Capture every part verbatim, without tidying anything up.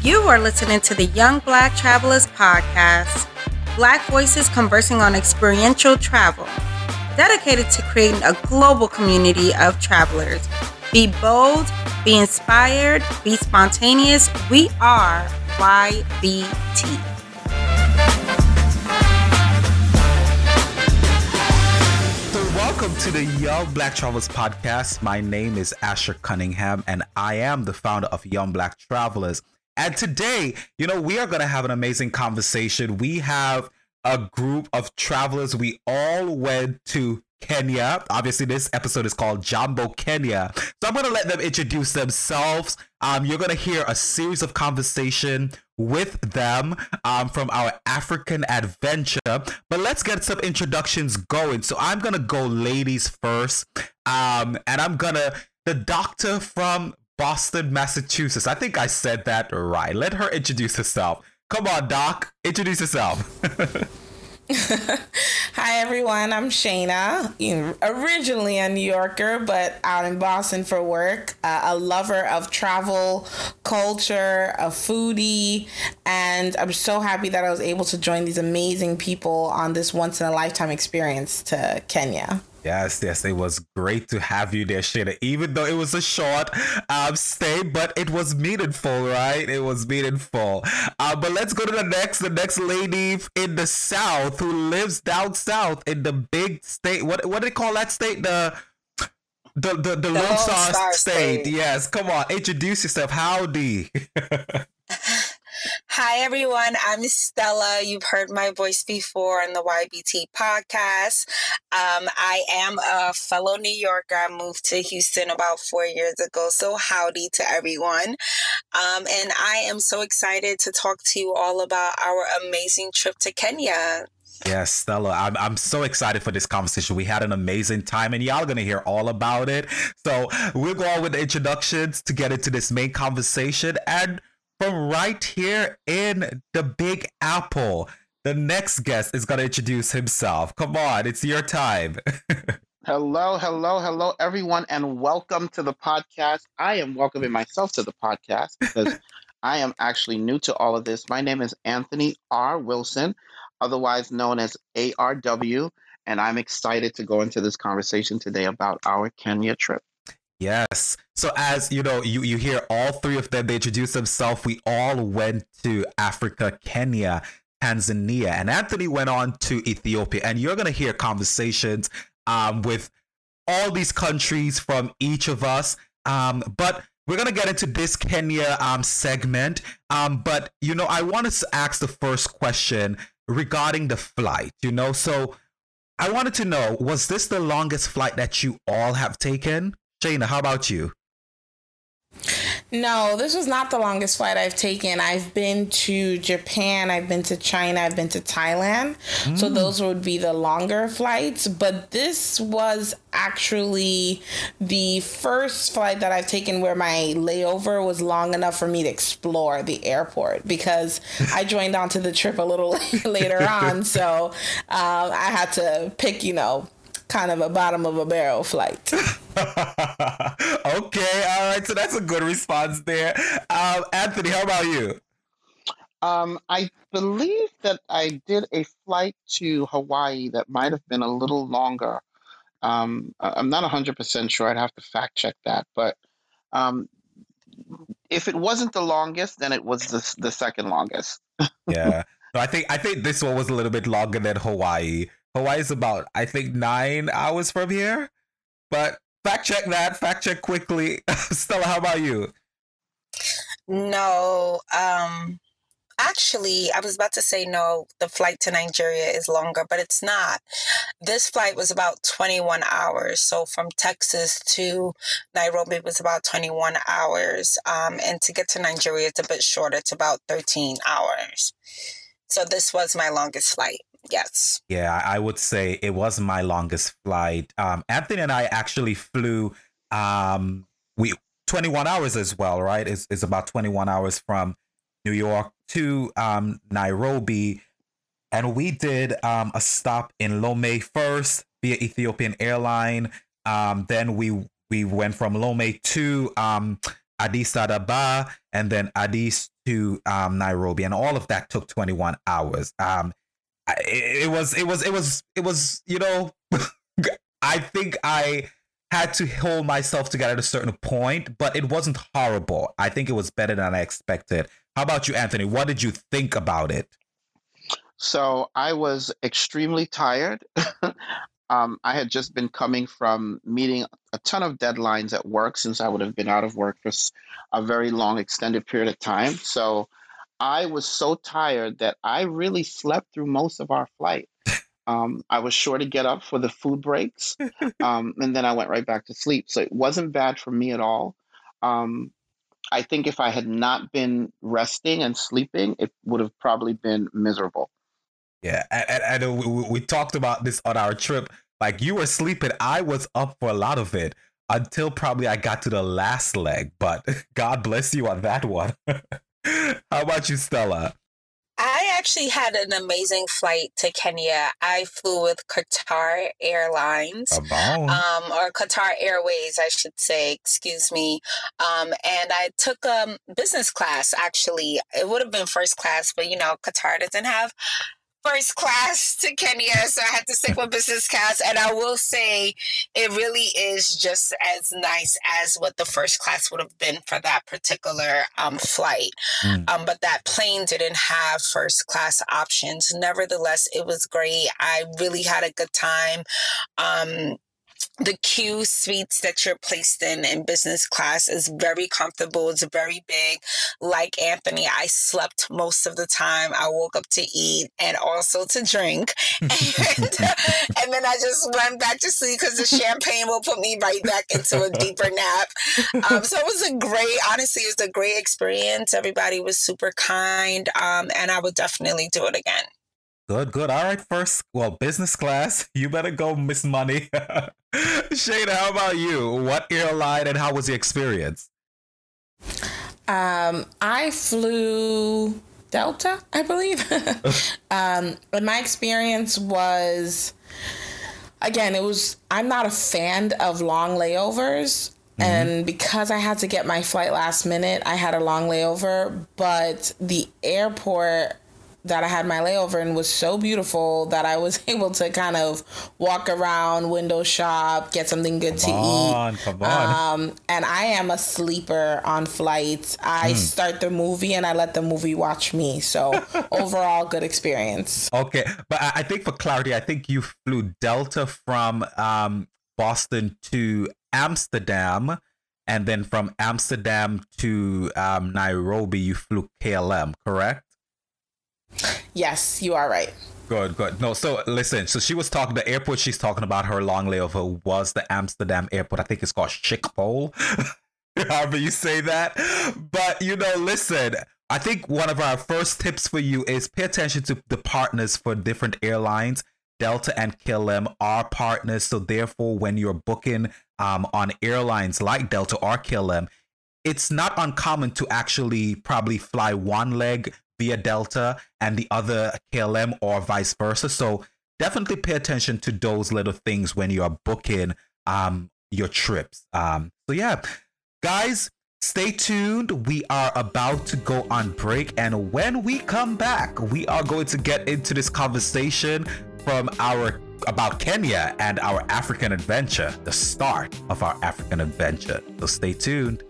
You are listening to the Young Black Travelers Podcast, Black voices conversing on experiential travel, dedicated to creating a global community of travelers. Be bold, be inspired, be spontaneous. We are Y B T. Welcome to the Young Black Travelers Podcast. My name is Asher Cunningham, and I am the founder of Young Black Travelers. And today, you know, we are going to have an amazing conversation. We have a group of travelers. We all went to Kenya. Obviously, this episode is called Jambo Kenya. So I'm going to let them introduce themselves. Um, you're going to hear a series of conversation with them um, from our African adventure. But let's get some introductions going. So I'm going to go ladies first. Um, and I'm going to, the doctor from Boston, Massachusetts. I think I said that right. Let her introduce herself. Come on, Doc. Introduce yourself. Hi, everyone. I'm Shayna, you know, originally a New Yorker, but out in Boston for work, uh, a lover of travel, culture, a foodie, and I'm so happy that I was able to join these amazing people on this once-in-a-lifetime experience to Kenya. Yes, yes, it was great to have you there, Shayna, even though it was a short um, stay, but it was meaningful, right? It was meaningful. Uh, but let's go to the next, the next lady in the South who lives down south in the big state. What what do they call that state? The the the, the, the Lone Star, Star state. state. Yes, come on, introduce yourself. Howdy. Hi, everyone. I'm Stella. You've heard my voice before on the Y B T podcast. Um, I am a fellow New Yorker. I moved to Houston about four years ago. So howdy to everyone. Um, and I am so excited to talk to you all about our amazing trip to Kenya. Yes, Stella, I'm I'm so excited for this conversation. We had an amazing time, and y'all are gonna hear all about it. So we'll go on with the introductions to get into this main conversation. And from right here in the Big Apple, the next guest is gonna introduce himself. Come on, it's your time. Hello, hello, hello, everyone, and welcome to the podcast. I am welcoming myself to the podcast because I am actually new to all of this. My name is Anthony R. Wilson, otherwise known as A R W, and I'm excited to go into this conversation today about our Kenya trip. Yes. So as you know, you, you hear all three of them, they introduce themselves. We all went to Africa, Kenya, Tanzania, and Anthony went on to Ethiopia. And you're going to hear conversations um, with all these countries from each of us. Um, but we're going to get into this Kenya um, segment. Um, but, you know, I wanted to ask the first question regarding the flight, you know, so I wanted to know, was this the longest flight that you all have taken? Shayna, how about you? No, this was not the longest flight I've taken. I've been to Japan, I've been to China, I've been to Thailand. Mm. So those would be the longer flights. But this was actually the first flight that I've taken where my layover was long enough for me to explore the airport, because I joined onto the trip a little later on. So um, I had to pick, you know, kind of a bottom of a barrel flight. Okay, all right. So that's a good response there. Um, Anthony, how about you? Um, I believe that I did a flight to Hawaii that might have been a little longer. Um, I- I'm not one hundred percent sure. I'd have to fact check that. But um, if it wasn't the longest, then it was the, the second longest. Yeah. No, I think I think this one was a little bit longer than Hawaii. Hawaii is about, I think, nine hours from here. But fact check that. Fact check quickly. Stella, how about you? No, um, actually, I was about to say no, the flight to Nigeria is longer, but it's not. This flight was about twenty-one hours. So from Texas to Nairobi was about twenty-one hours. Um, and to get to Nigeria, it's a bit shorter. It's about thirteen hours. So this was my longest flight. Yes. Yeah, I would say it was my longest flight. Um, Anthony and I actually flew um, we twenty-one hours as well, right? It's, it's about twenty-one hours from New York to um, Nairobi. And we did um, a stop in Lome first via Ethiopian Airline. Um, then we we went from Lome to um, Addis Ababa, and then Addis to um, Nairobi, and all of that took twenty-one hours. Um, it, it was, it was, it was, it was, you know, I think I had to hold myself together at a certain point, but it wasn't horrible. I think it was better than I expected. How about you, Anthony? What did you think about it? So I was extremely tired. um, I had just been coming from meeting a ton of deadlines at work since I would have been out of work for a very long, extended period of time. So I was so tired that I really slept through most of our flight. Um, I was sure to get up for the food breaks, um, and then I went right back to sleep. So it wasn't bad for me at all. Um, I think if I had not been resting and sleeping, it would have probably been miserable. Yeah, and, and, and we, we talked about this on our trip. Like, you were sleeping, I was up for a lot of it until probably I got to the last leg. But God bless you on that one. How about you, Stella? I actually had an amazing flight to Kenya. I flew with Qatar Airlines, um, or Qatar Airways, I should say, excuse me. Um, and I took um, business class, actually. It would have been first class, but, you know, Qatar doesn't have first class to Kenya, so I had to stick with business class. And I will say it really is just as nice as what the first class would have been for that particular um, flight. Mm. Um, but that plane didn't have first class options. Nevertheless, it was great. I really had a good time. Um, The queue suites that you're placed in in business class is very comfortable. It's very big. Like Anthony, I slept most of the time. I woke up to eat and also to drink. And, and then I just went back to sleep because the champagne will put me right back into a deeper nap. Um, so it was a great, honestly, it was a great experience. Everybody was super kind. Um, and I would definitely do it again. Good, good. All right, first, well, business class. You better go, Miss Money. Shayna, how about you? What airline and how was the experience? Um, I flew Delta, I believe. um, but my experience was, again, it was, I'm not a fan of long layovers. Mm-hmm. And because I had to get my flight last minute, I had a long layover. But the airport that I had my layover in was so beautiful that I was able to kind of walk around, window shop, get something good come to on, eat. Come on. Um, and I am a sleeper on flights. I mm. start the movie and I let the movie watch me. So overall, good experience. Okay. But I think for clarity, I think you flew Delta from um, Boston to Amsterdam. And then from Amsterdam to um, Nairobi, you flew K L M, correct? Yes, you are right. Good, good. No, so listen, so she was talking, the airport she's talking about, her long layover was the Amsterdam airport. I think it's called Schiphol, however you say that. But, you know, listen, I think one of our first tips for you is pay attention to the partners for different airlines. Delta and K L M are partners. So therefore, when you're booking um, on airlines like Delta or K L M, it's not uncommon to actually probably fly one leg via Delta and the other K L M or vice versa. So definitely pay attention to those little things when you are booking um, your trips. Um, so yeah, guys, stay tuned. We are about to go on break. And when we come back, we are going to get into this conversation from our about Kenya and our African adventure, the start of our African adventure. So stay tuned.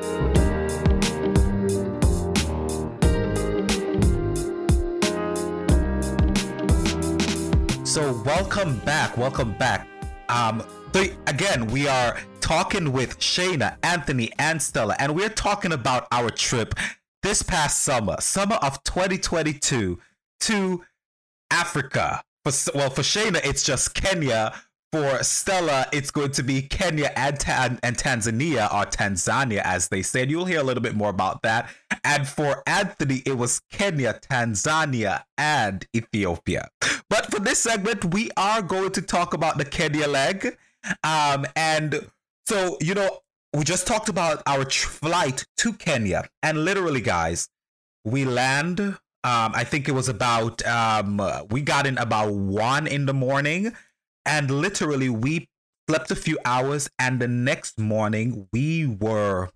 So welcome back, welcome back. Um, so again, we are talking with Shayna, Anthony, and Stella, and we're talking about our trip this past summer, summer of twenty twenty-two, to Africa. For, well, for Shayna, it's just Kenya. For Stella, it's going to be Kenya and, Ta- and Tanzania, or Tanzania, as they said. You'll hear a little bit more about that. And for Anthony, it was Kenya, Tanzania, and Ethiopia. But for this segment, we are going to talk about the Kenya leg. Um, and so, you know, we just talked about our tr- flight to Kenya. And literally, guys, we land, um, I think it was about, um, we got in about one in the morning. And literally, we slept a few hours, and the next morning we were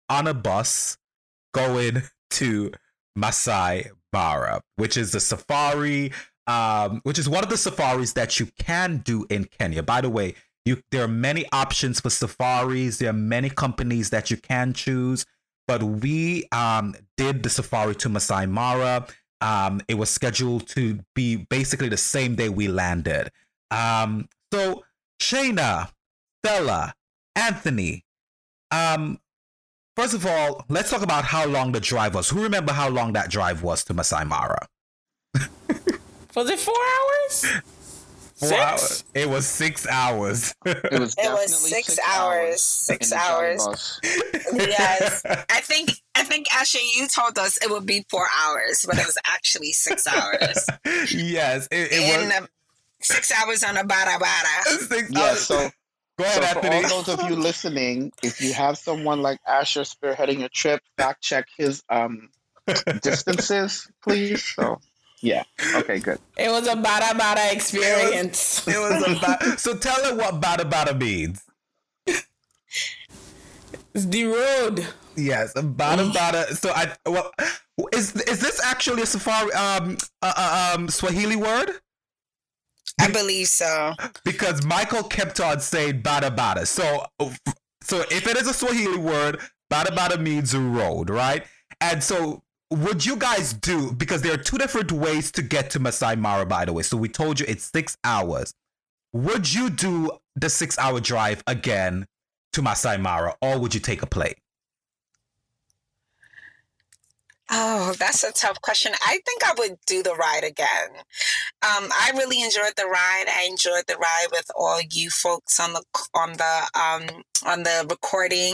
on a bus going to Masai Mara, which is the safari, um, which is one of the safaris that you can do in Kenya. By the way, you there are many options for safaris. There are many companies that you can choose, but we um, did the safari to Masai Mara. Um, it was scheduled to be basically the same day we landed. Um, so Shayna, Stella, Anthony, um, first of all, let's talk about how long the drive was. Who remember how long that drive was to Masai Mara? Was it four hours? Four Six? hours. It was six hours. It was It was definitely six hours. Six in the Johnny hours. Bus. Yes. I think I think Ashley, you told us it would be four hours, but it was actually six hours. Yes, it, it In was the, six hours on a bada bada. six Yeah, hours. so Go So ahead, for Anthony. all those of you listening, if you have someone like Asher spearheading your trip, fact check his um, distances, please. So, yeah. Okay, good. It was a bada bada experience. It was a ba- so tell her what bada bada means. It's the road. Yes, bada bada. So I well, is is this actually a safari um uh, uh, um Swahili word? I believe so. Because Michael kept on saying bada bada. So so if it is a Swahili word, bada bada means road, right? And so would you guys do, because there are two different ways to get to Masai Mara, by the way. So we told you it's six hours. Would you do the six hour drive again to Masai Mara, or would you take a plane? Oh, that's a tough question. I think I would do the ride again. Um, I really enjoyed the ride. I enjoyed the ride with all you folks on the on the um, on the recording.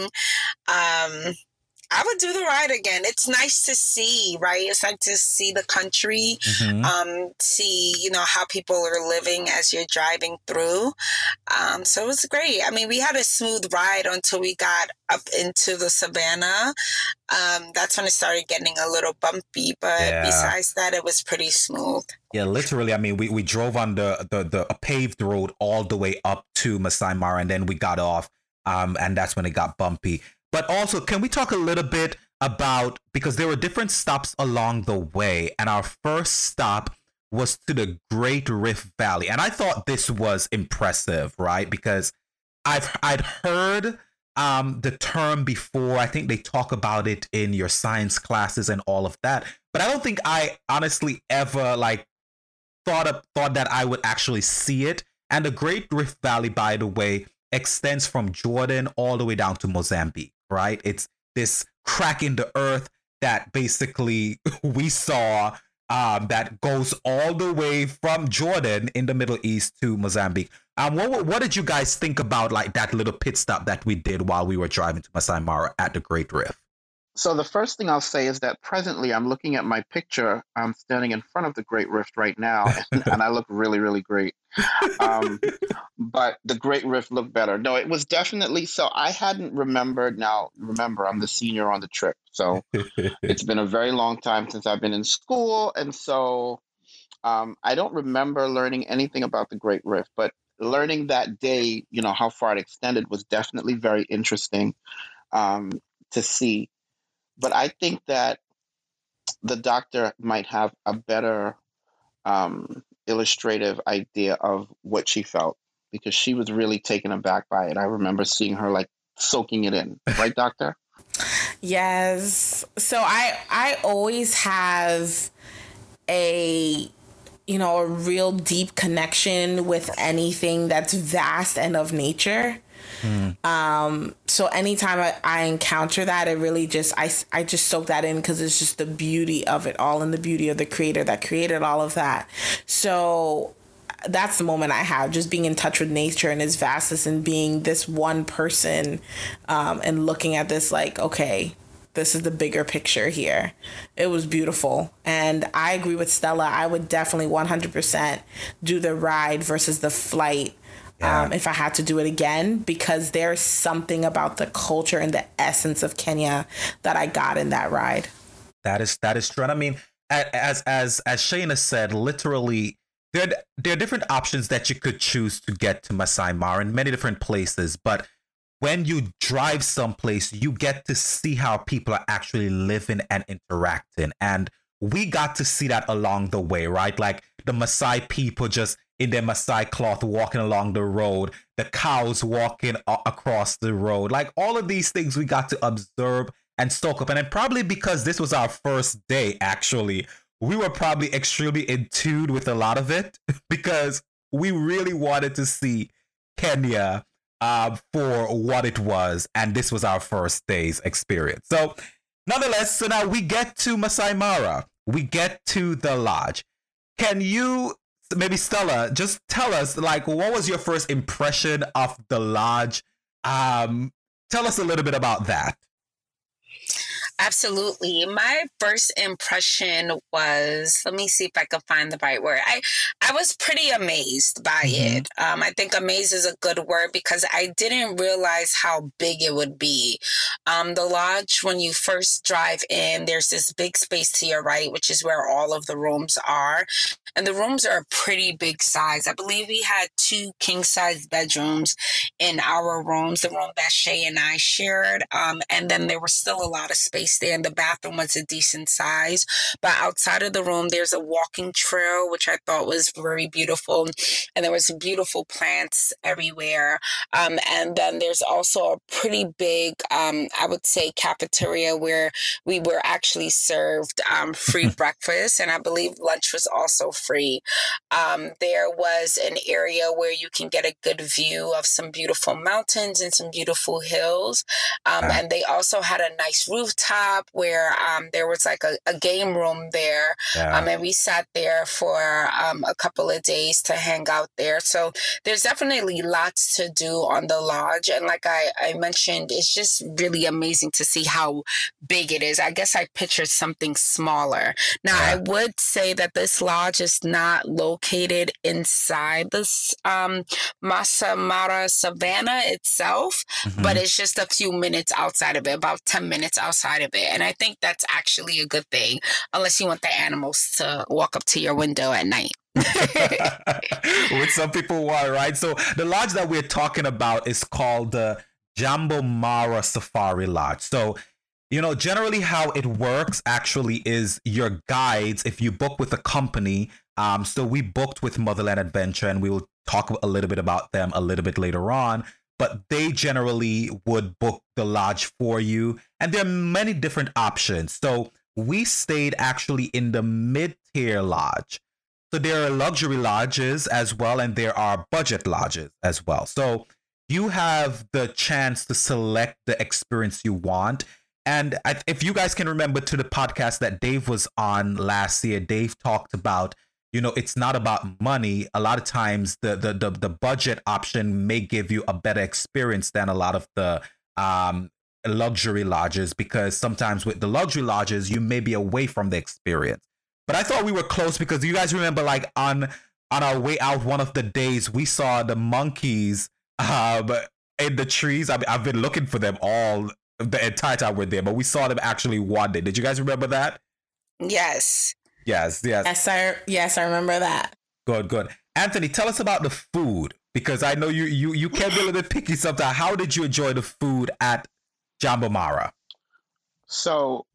Um, I would do the ride again. It's nice to see, right? It's like to see the country, Mm-hmm. um, see, you know, how people are living as you're driving through. Um, so it was great. I mean, we had a smooth ride until we got up into the savannah. Um, that's when it started getting a little bumpy, but Yeah. besides that, it was pretty smooth. Yeah, literally. I mean, we, we drove on the, the, the a paved road all the way up to Masai Mara, and then we got off, um, and that's when it got bumpy. But also, can we talk a little bit about, because there were different stops along the way, and our first stop was to the Great Rift Valley, and I thought this was impressive, right? Because I've I'd heard um, the term before. I think they talk about it in your science classes and all of that, but I don't think I honestly ever like thought of, thought that I would actually see it. And the Great Rift Valley, by the way, extends from Jordan all the way down to Mozambique, right? It's this crack in the earth that basically we saw um, that goes all the way from Jordan in the Middle East to Mozambique. Um, what what did you guys think about like that little pit stop that we did while we were driving to Masai Mara at the Great Rift? So the first thing I'll say is that presently I'm looking at my picture. I'm standing in front of the Great Rift right now, and, and I look really, really great. Um, but the Great Rift looked better. No, it was definitely, so I hadn't remembered. Now, remember, I'm the senior on the trip. So it's been a very long time since I've been in school. And so um, I don't remember learning anything about the Great Rift, but learning that day, you know, how far it extended was definitely very interesting um, to see. But I think that the doctor might have a better um, illustrative idea of what she felt, because she was really taken aback by it. I remember seeing her like soaking it in. Right, doctor? Yes. So I I always have a you know a real deep connection with anything that's vast and of nature. Mm. Um, so anytime I, I encounter that, it really just, I, I just soak that in, because it's just the beauty of it all and the beauty of the creator that created all of that. So that's the moment I have, just being in touch with nature and its vastness, and being this one person, um, and looking at this like, okay, this is the bigger picture here. It was beautiful. And I agree with Stella. I would definitely one hundred percent do the ride versus the flight. Yeah. Um, if I had to do it again, because there's something about the culture and the essence of Kenya that I got in that ride. That is that is true. And I mean, as as as Shayna said, literally, there there are different options that you could choose to get to Masai Mara in many different places. But when you drive someplace, you get to see how people are actually living and interacting. And we got to see that along the way, right? Like the Maasai people just in their Maasai cloth walking along the road, the cows walking a- across the road, like all of these things we got to observe and soak up. And then probably because this was our first day, actually, we were probably extremely in tune with a lot of it because we really wanted to see Kenya uh, for what it was. And this was our first day's experience. So nonetheless, so now we get to Masai Mara. We get to the lodge. Can you, maybe Stella, just tell us, like, what was your first impression of the lodge? Um, tell us a little bit about that. Absolutely. My first impression was, let me see if I can find the right word. I, I was pretty amazed by Mhm. it. Um, I think amazed is a good word because I didn't realize how big it would be. Um, the lodge, when you first drive in, there's this big space to your right, which is where all of the rooms are. And the rooms are a pretty big size. I believe we had two king-size bedrooms in our rooms, the room that Shay and I shared. Um, and then there was still a lot of space there, and the bathroom was a decent size. But outside of the room, there's a walking trail, which I thought was very beautiful. And there was beautiful plants everywhere. Um, and then there's also a pretty big, um, I would say, cafeteria where we were actually served um, free breakfast. And I believe lunch was also free. Um, there was an area where you can get a good view of some beautiful mountains and some beautiful hills. Um, Wow. and they also had a nice rooftop where um, there was like a, a game room there. Yeah. Um, and we sat there for um, a couple of days to hang out there. So there's definitely lots to do on the lodge. And like I, I mentioned, it's just really amazing to see how big it is. I guess I pictured something smaller. Now, Yeah. I would say that this lodge is not located inside this um, Masai Mara Savannah itself, Mhm. but it's just a few minutes outside of it, about ten minutes outside of it. And I think that's actually a good thing, unless you want the animals to walk up to your window at night. Which some people want, right? So the lodge that we're talking about is called the Jambo Mara Safari Lodge. So, you know, generally how it works actually is your guides, if you book with a company, um, so we booked with Motherland Adventure, and we will talk a little bit about them a little bit later on, but they generally would book the lodge for you. And there are many different options. So we stayed actually in the mid-tier lodge. So there are luxury lodges as well, and there are budget lodges as well. So you have the chance to select the experience you want. And I, if you guys can remember to the podcast that Dave was on last year, Dave talked about, you know, it's not about money. A lot of times the the the, the budget option may give you a better experience than a lot of the um, luxury lodges, because sometimes with the luxury lodges, you may be away from the experience. But I thought we were close because you guys remember, like on on our way out one of the days, we saw the monkeys um, in the trees. I mean, I've been looking for them all the entire time we're there, but we saw them actually one day. Did you guys remember that? Yes. Yes, yes. Yes, I yes, I remember that. Good, good. Anthony, tell us about the food, because I know you you you can be a little bit picky sometimes. How did you enjoy the food at Jambo Mara? So,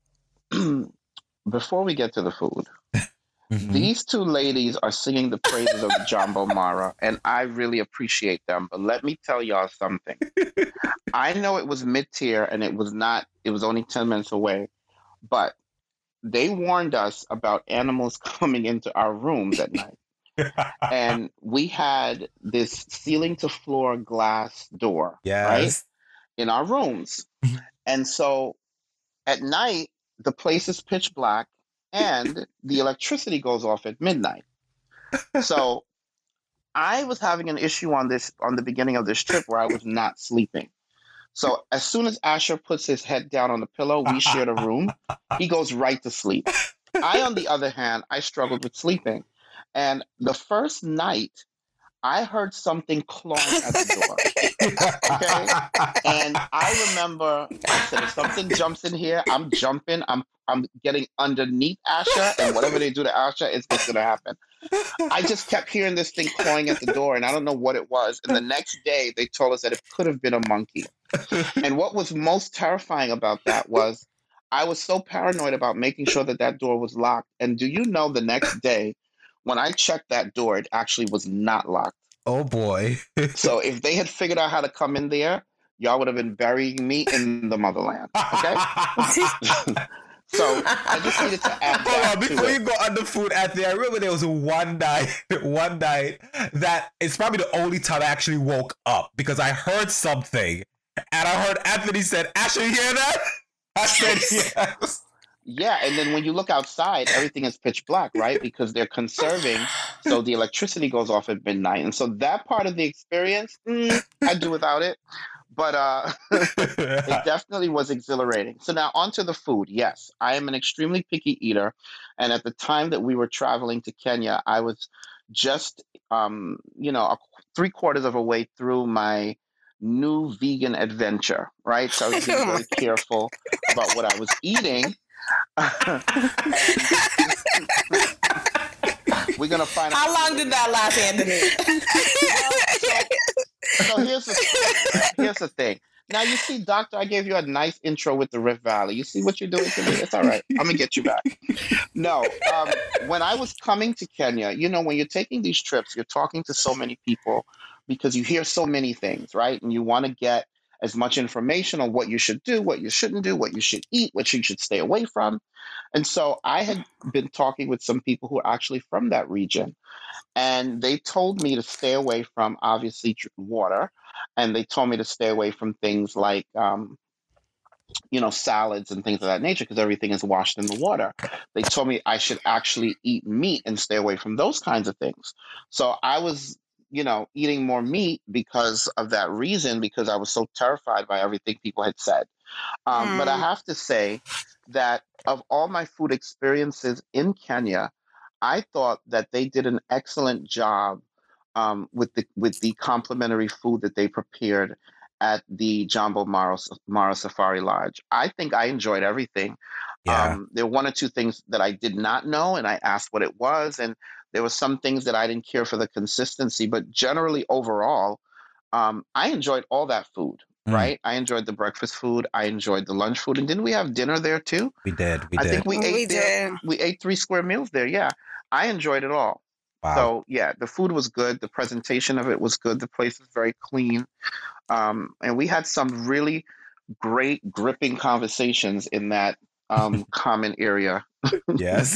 before we get to the food, Mhm. these two ladies are singing the praises of the Jambo Mara, and I really appreciate them. But let me tell y'all something. I know it was mid-tier, and it was not, it was only ten minutes away, but they warned us about animals coming into our rooms at night. And we had this ceiling to floor glass door, right, Yes. in our rooms. And so at night, the place is pitch black and the electricity goes off at midnight. So I was having an issue on this, on the beginning of this trip, where I was not sleeping. So as soon as Asher puts his head down on the pillow, we shared a room, he goes right to sleep. I, on the other hand, I struggled with sleeping. And the first night, I heard something clawing at the door. Okay? And I remember, I said, if something jumps in here, I'm jumping. I'm I'm getting underneath Asher, and whatever they do to Asher is what's going to happen. I just kept hearing this thing clawing at the door, and I don't know what it was. And the next day, they told us that it could have been a monkey. And what was most terrifying about that was I was so paranoid about making sure that that door was locked. And do you know the next day when I checked that door, it actually was not locked. Oh boy. So if they had figured out how to come in there, y'all would have been burying me in the motherland. Okay? So I just needed to add Hold that on, to before it. you go on the food, Anthony, I remember there was one night, one night that it's probably the only time I actually woke up because I heard something, and I heard Anthony said, "Ashley, you hear that?" I said, "Yes." Yeah, and then when you look outside, everything is pitch black, right? Because they're conserving, so the electricity goes off at midnight, and so that part of the experience, mm, I'd do without it. But uh, it definitely was exhilarating. So now onto the food. Yes, I am an extremely picky eater, and at the time that we were traveling to Kenya, I was just, um, you know, a, three quarters of a way through my new vegan adventure, right? So I was being very careful about what I was eating. We're gonna find out. How long did that last, Anthony? so, so here's the thing, right? Here's the thing. Now you see, Doctor, I gave you a nice intro with the Rift Valley. You see what you're doing to me? It's all right. I'm gonna get you back. No, um, when I was coming to Kenya, you know, when you're taking these trips, you're talking to so many people because you hear so many things, right? And you want to get as much information on what you should do, what you shouldn't do, what you should eat, what you should stay away from. And so I had been talking with some people who are actually from that region, and they told me to stay away from, obviously, water, and they told me to stay away from things like, um, you know, salads and things of that nature because everything is washed in the water. They told me I should actually eat meat and stay away from those kinds of things. So I was, you know, eating more meat because of that reason, because I was so terrified by everything people had said. Um, mm. But I have to say that of all my food experiences in Kenya, I thought that they did an excellent job um, with the with the complimentary food that they prepared at the Jambo Maro, Maro Safari Lodge. I think I enjoyed everything. Yeah. Um, there were one or two things that I did not know, and I asked what it was, and there were some things that I didn't care for the consistency, but generally overall, um, I enjoyed all that food, mm. right? I enjoyed the breakfast food. I enjoyed the lunch food. And didn't we have dinner there too? We did. We I did. think we, we ate did. There, we ate three square meals there. Yeah. I enjoyed it all. Wow. So yeah, the food was good. The presentation of it was good. The place was very clean. Um, and we had some really great gripping conversations in that um, common area. Yes.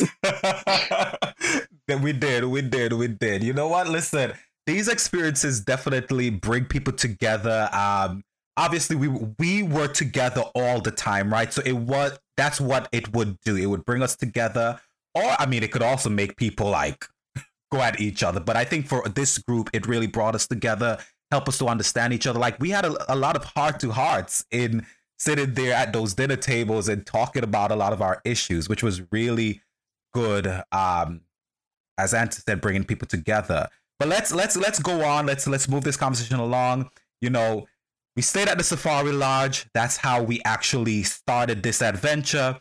we did. We did. We did. You know what? Listen, these experiences definitely bring people together. Um, obviously, we we were together all the time, right? So it was that's what it would do. It would bring us together. Or, I mean, it could also make people like go at each other. But I think for this group, it really brought us together, help us to understand each other. Like we had a, a lot of heart to hearts in sitting there at those dinner tables and talking about a lot of our issues, which was really good. Um, as Ant said, bringing people together. But let's let's let's go on. Let's let's move this conversation along. You know, we stayed at the Safari Lodge. That's how we actually started this adventure.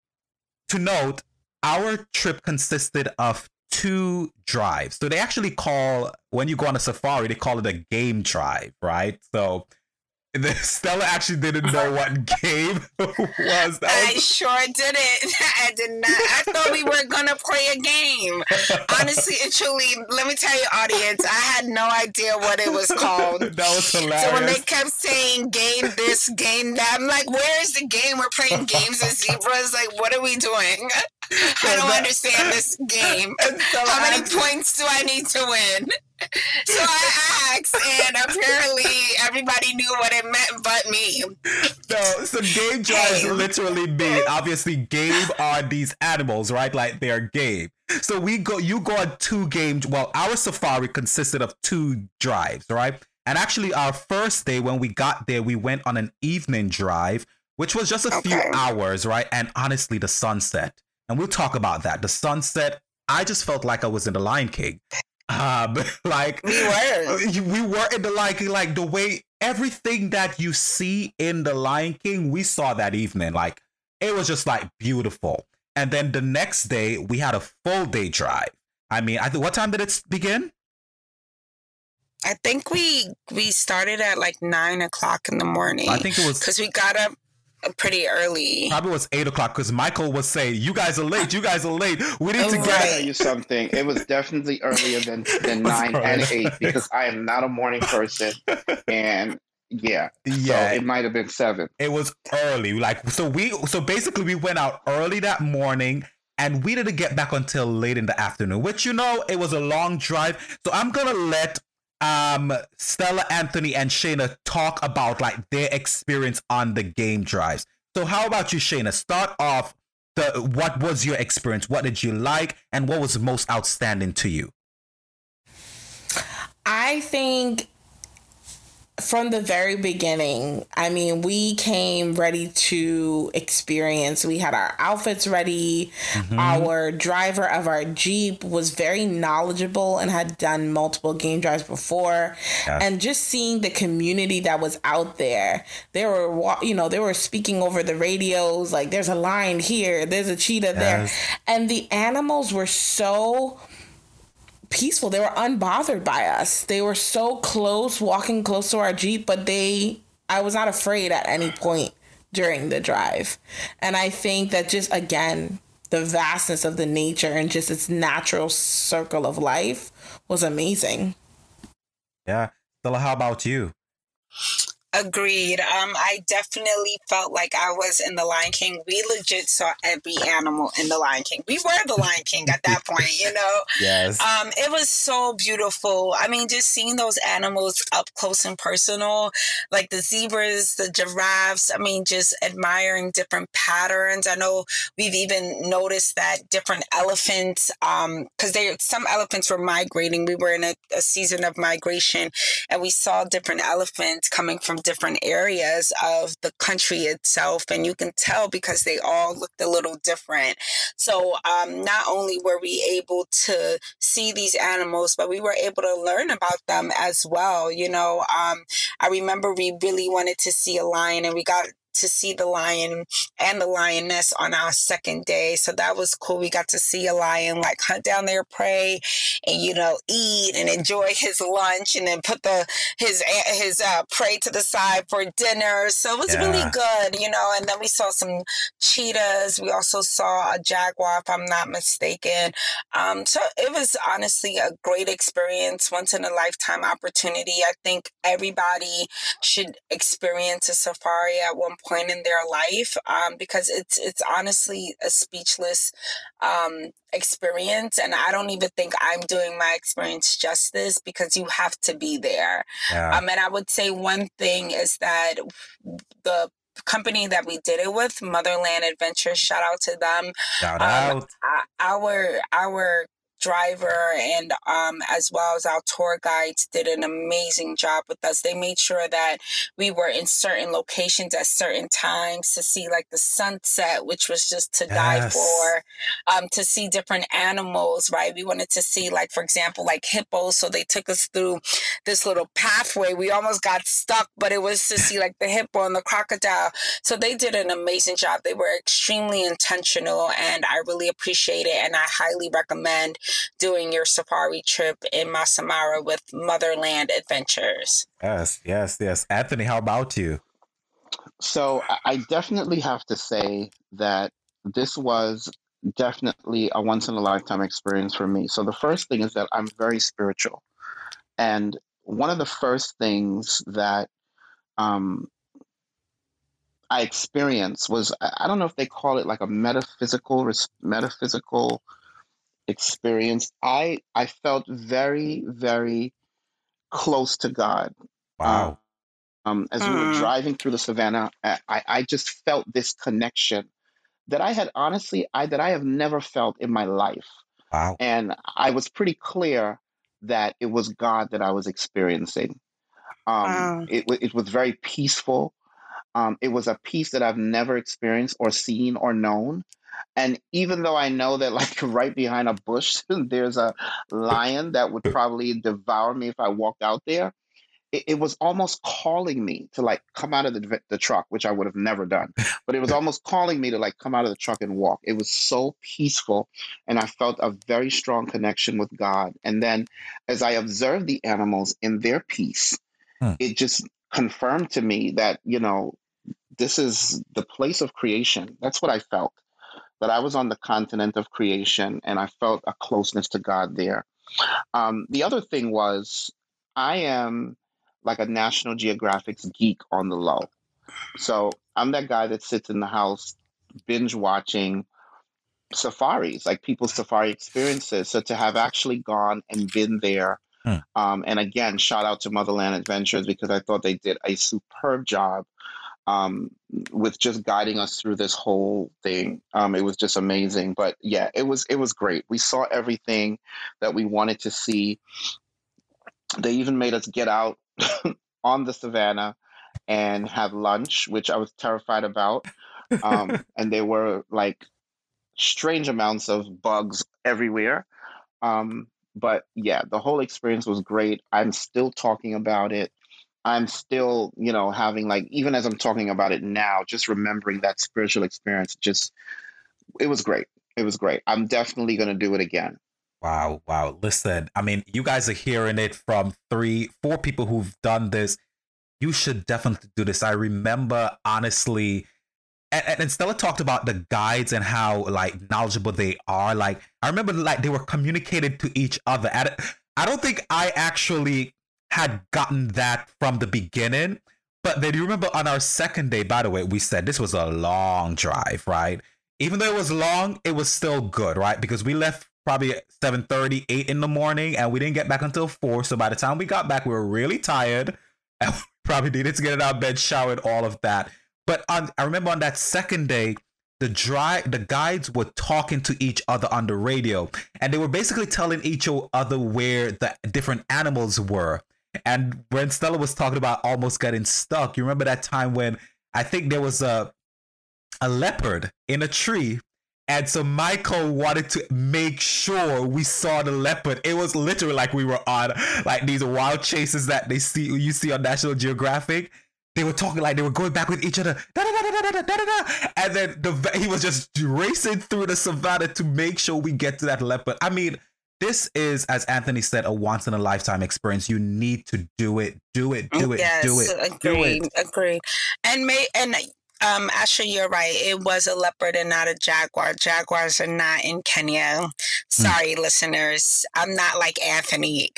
To note, our trip consisted of two drives. So they actually call, when you go on a safari, they call it a game drive, right? So the, Stella actually didn't know what game was. That I was... sure didn't. I did not. I thought we were going to play a game. Honestly and truly, let me tell you, audience, I had no idea what it was called. That was hilarious. So when they kept saying game this, game that, I'm like, where is the game? We're playing games with zebras. Like, what are we doing? I don't that, understand this game. So How many I, points do I need to win? So I asked, and apparently everybody knew what it meant but me. No, so game drives hey. literally mean, obviously, game are these animals, right? Like they're game. So we go, you go on two games. Well, our safari consisted of two drives, right? And actually, our first day when we got there, we went on an evening drive, which was just a okay. few hours, right? And honestly, the sunset. And we'll talk about that. The sunset, I just felt like I was in The Lion King. Um, like we were, we were in The Lion King. Like the way everything that you see in The Lion King, we saw that evening. Like it was just like beautiful. And then the next day, we had a full day drive. I mean, I th- what time did it begin? I think we we started at like nine o'clock in the morning. I think it was because we got up pretty early. Probably was eight o'clock because Michael was saying, "You guys are late. You guys are late. We need oh, to get." I'll tell you something. It was definitely earlier than than nine and eight because I am not a morning person, and yeah, yeah, so it might have been seven. It was early, like so. We so basically we went out early that morning. And we didn't get back until late in the afternoon, which, you know, it was a long drive. So I'm going to let um, Stella, Anthony, and Shayna talk about like their experience on the game drives. So how about you, Shayna? Start off. The, what was your experience? What did you like? And what was most outstanding to you? I think from the very beginning, I mean, we came ready to experience. We had our outfits ready. Mm-hmm. Our driver of our Jeep was very knowledgeable and had done multiple game drives before. Yes. And just seeing the community that was out there, they were, you know, they were speaking over the radios, like there's a lion here, there's a cheetah yes. there. And the animals were so peaceful. They were unbothered by us. They were so close, walking close to our Jeep, but they, I was not afraid at any point during the drive. And I think that just, again, the vastness of the nature and just its natural circle of life was amazing. Yeah. Stella, how about you? Agreed. Um, I definitely felt like I was in The Lion King. We legit saw every animal in The Lion King. We were The Lion King at that point, you know? Yes. Um, it was so beautiful. I mean, just seeing those animals up close and personal, like the zebras, the giraffes, I mean, just admiring different patterns. I know we've even noticed that different elephants, um, because they some elephants were migrating. We were in a, a season of migration, and we saw different elephants coming from different areas of the country itself, and you can tell because they all looked a little different. So um, not only were we able to see these animals, but we were able to learn about them as well. You know, um, I remember we really wanted to see a lion, and we got to see the lion and the lioness on our second day. So that was cool. We got to see a lion like hunt down their prey and, you know, eat and enjoy his lunch and then put the his his uh, prey to the side for dinner. So it was yeah. really good, you know, and then we saw some cheetahs. We also saw a jaguar, if I'm not mistaken. Um, so it was honestly a great experience, once in a lifetime opportunity. I think everybody should experience a safari at one point in their life, um, because it's it's honestly a speechless um, experience, and I don't even think I'm doing my experience justice because you have to be there. Yeah. Um, and I would say one thing is that the company that we did it with, Motherland Adventures, shout out to them. Shout um, out. Our our driver and um as well as our tour guides did an amazing job with us. They made sure that we were in certain locations at certain times to see like the sunset, which was just to yes. die for, um to see different animals, right? We wanted to see, like, for example, like hippos, so they took us through this little pathway. We almost got stuck, but it was to see like the hippo and the crocodile. So they did an amazing job. They were extremely intentional, and I really appreciate it, and I highly recommend doing your safari trip in Masai Mara with Motherland Adventures. Yes, yes, yes. Anthony, how about you? So I definitely have to say that this was definitely a once in a lifetime experience for me. So the first thing is that I'm very spiritual. And one of the first things that um, I experienced was, I don't know if they call it like a metaphysical, metaphysical experience. I I felt very, very close to God. Wow. Um, as mm. we were driving through the savannah, I, I just felt this connection that I had honestly, I that I have never felt in my life. Wow. And I was pretty clear that it was God that I was experiencing. Um, wow. it, it was very peaceful. Um, it was a peace that I've never experienced or seen or known. And even though I know that, like, right behind a bush, there's a lion that would probably devour me if I walked out there, it, it was almost calling me to like come out of the, the truck, which I would have never done. But it was almost calling me to like come out of the truck and walk. It was so peaceful. And I felt a very strong connection with God. And then as I observed the animals in their peace, hmm. it just confirmed to me that, you know, this is the place of creation. That's what I felt, that I was on the continent of creation and I felt a closeness to God there. Um, the other thing was I am like a National Geographic geek on the low. So I'm that guy that sits in the house binge watching safaris, like people's safari experiences. So to have actually gone and been there, hmm. um, and again, shout out to Motherland Adventures because I thought they did a superb job um, with just guiding us through this whole thing. Um, it was just amazing. But yeah, it was it was great. We saw everything that we wanted to see. They even made us get out on the savannah and have lunch, which I was terrified about. Um, and there were like strange amounts of bugs everywhere. Um, but yeah, the whole experience was great. I'm still talking about it. I'm still, you know, having like, even as I'm talking about it now, just remembering that spiritual experience, just, it was great. It was great. I'm definitely going to do it again. Wow. Wow. Listen, I mean, you guys are hearing it from three, four people who've done this. You should definitely do this. I remember, honestly, and, and Stella talked about the guides and how like knowledgeable they are. Like, I remember like they were communicated to each other. And I don't think I actually had gotten that from the beginning. But then you remember on our second day, by the way, we said this was a long drive, right? Even though it was long, it was still good, right? Because we left probably at seven thirty, eight in the morning, and we didn't get back until four. So by the time we got back, we were really tired, and we probably needed to get out of bed, showered, all of that. But on, I remember on that second day, the dry, the guides were talking to each other on the radio, and they were basically telling each other where the different animals were. And when Stella was talking about almost getting stuck, you remember that time when I think there was a a leopard in a tree. And so Michael wanted to make sure we saw the leopard. It was literally like we were on like these wild chases that they see you see on National Geographic. They were talking like they were going back with each other. Da, da, da, da, da, da, da. And then the, he was just racing through the savannah to make sure we get to that leopard. I mean, this is, as Anthony said, a once in a lifetime experience. You need to do it, do it, do it, yes, do it, agreed, do it. Agreed. And may and. Um, Asher, you're right. It was a leopard and not a jaguar. Jaguars are not in Kenya. Sorry, mm. listeners. I'm not like Anthony.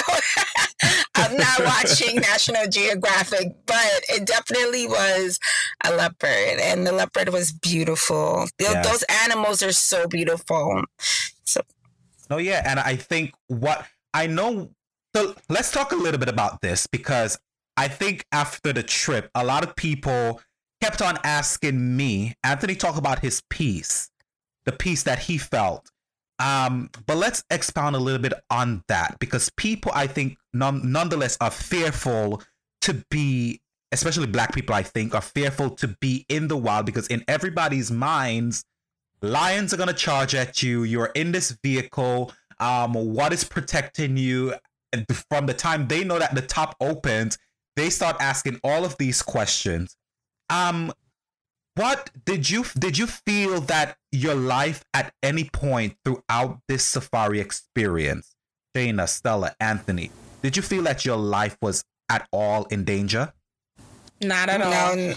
I'm not watching National Geographic, but it definitely was a leopard, and the leopard was beautiful. Yes. Those animals are so beautiful. So, oh yeah, and I think what I know. So let's talk a little bit about this because I think after the trip, a lot of people kept on asking me. Anthony talked about his peace, the peace that he felt. Um, but let's expound a little bit on that because people, I think, non- nonetheless, are fearful to be, especially Black people, I think, are fearful to be in the wild because in everybody's minds, lions are going to charge at you. You're in this vehicle. Um, what is protecting you? And from the time they know that the top opens, they start asking all of these questions. Um, what did you did you feel that your life at any point throughout this safari experience, Shayna, Stella, Anthony, did you feel that your life was at all in danger? Not at all. No,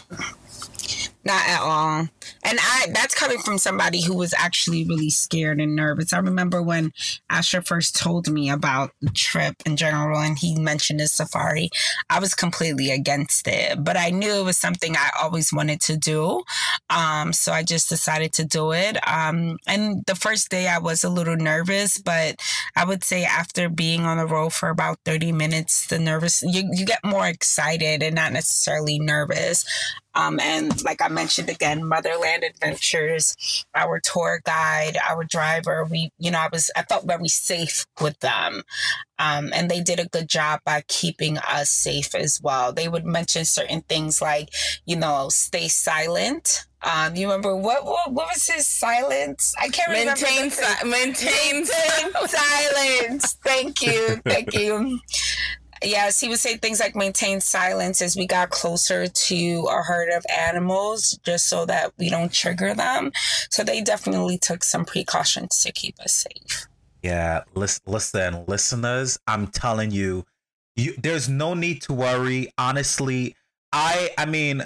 not at all. And I that's coming from somebody who was actually really scared and nervous. I remember when Asher first told me about the trip in general and he mentioned his safari, I was completely against it. But I knew it was something I always wanted to do. Um, so I just decided to do it. Um, and the first day I was a little nervous, but I would say after being on the road for about thirty minutes, the nervous, you, you get more excited and not necessarily nervous. Um, and like I mentioned again, Motherland Adventures, our tour guide, our driver, we, you know, I was, I felt very safe with them. Um, and they did a good job by keeping us safe as well. They would mention certain things like, you know, stay silent. Um, you remember what, what, what was his silence? I can't maintain remember. Si- maintain, maintain silence. Thank you. Thank you. Yes, he would say things like maintain silence as we got closer to a herd of animals, just so that we don't trigger them. So they definitely took some precautions to keep us safe. Yeah, listen, listen, listeners, I'm telling you, you there's no need to worry. Honestly, I I mean,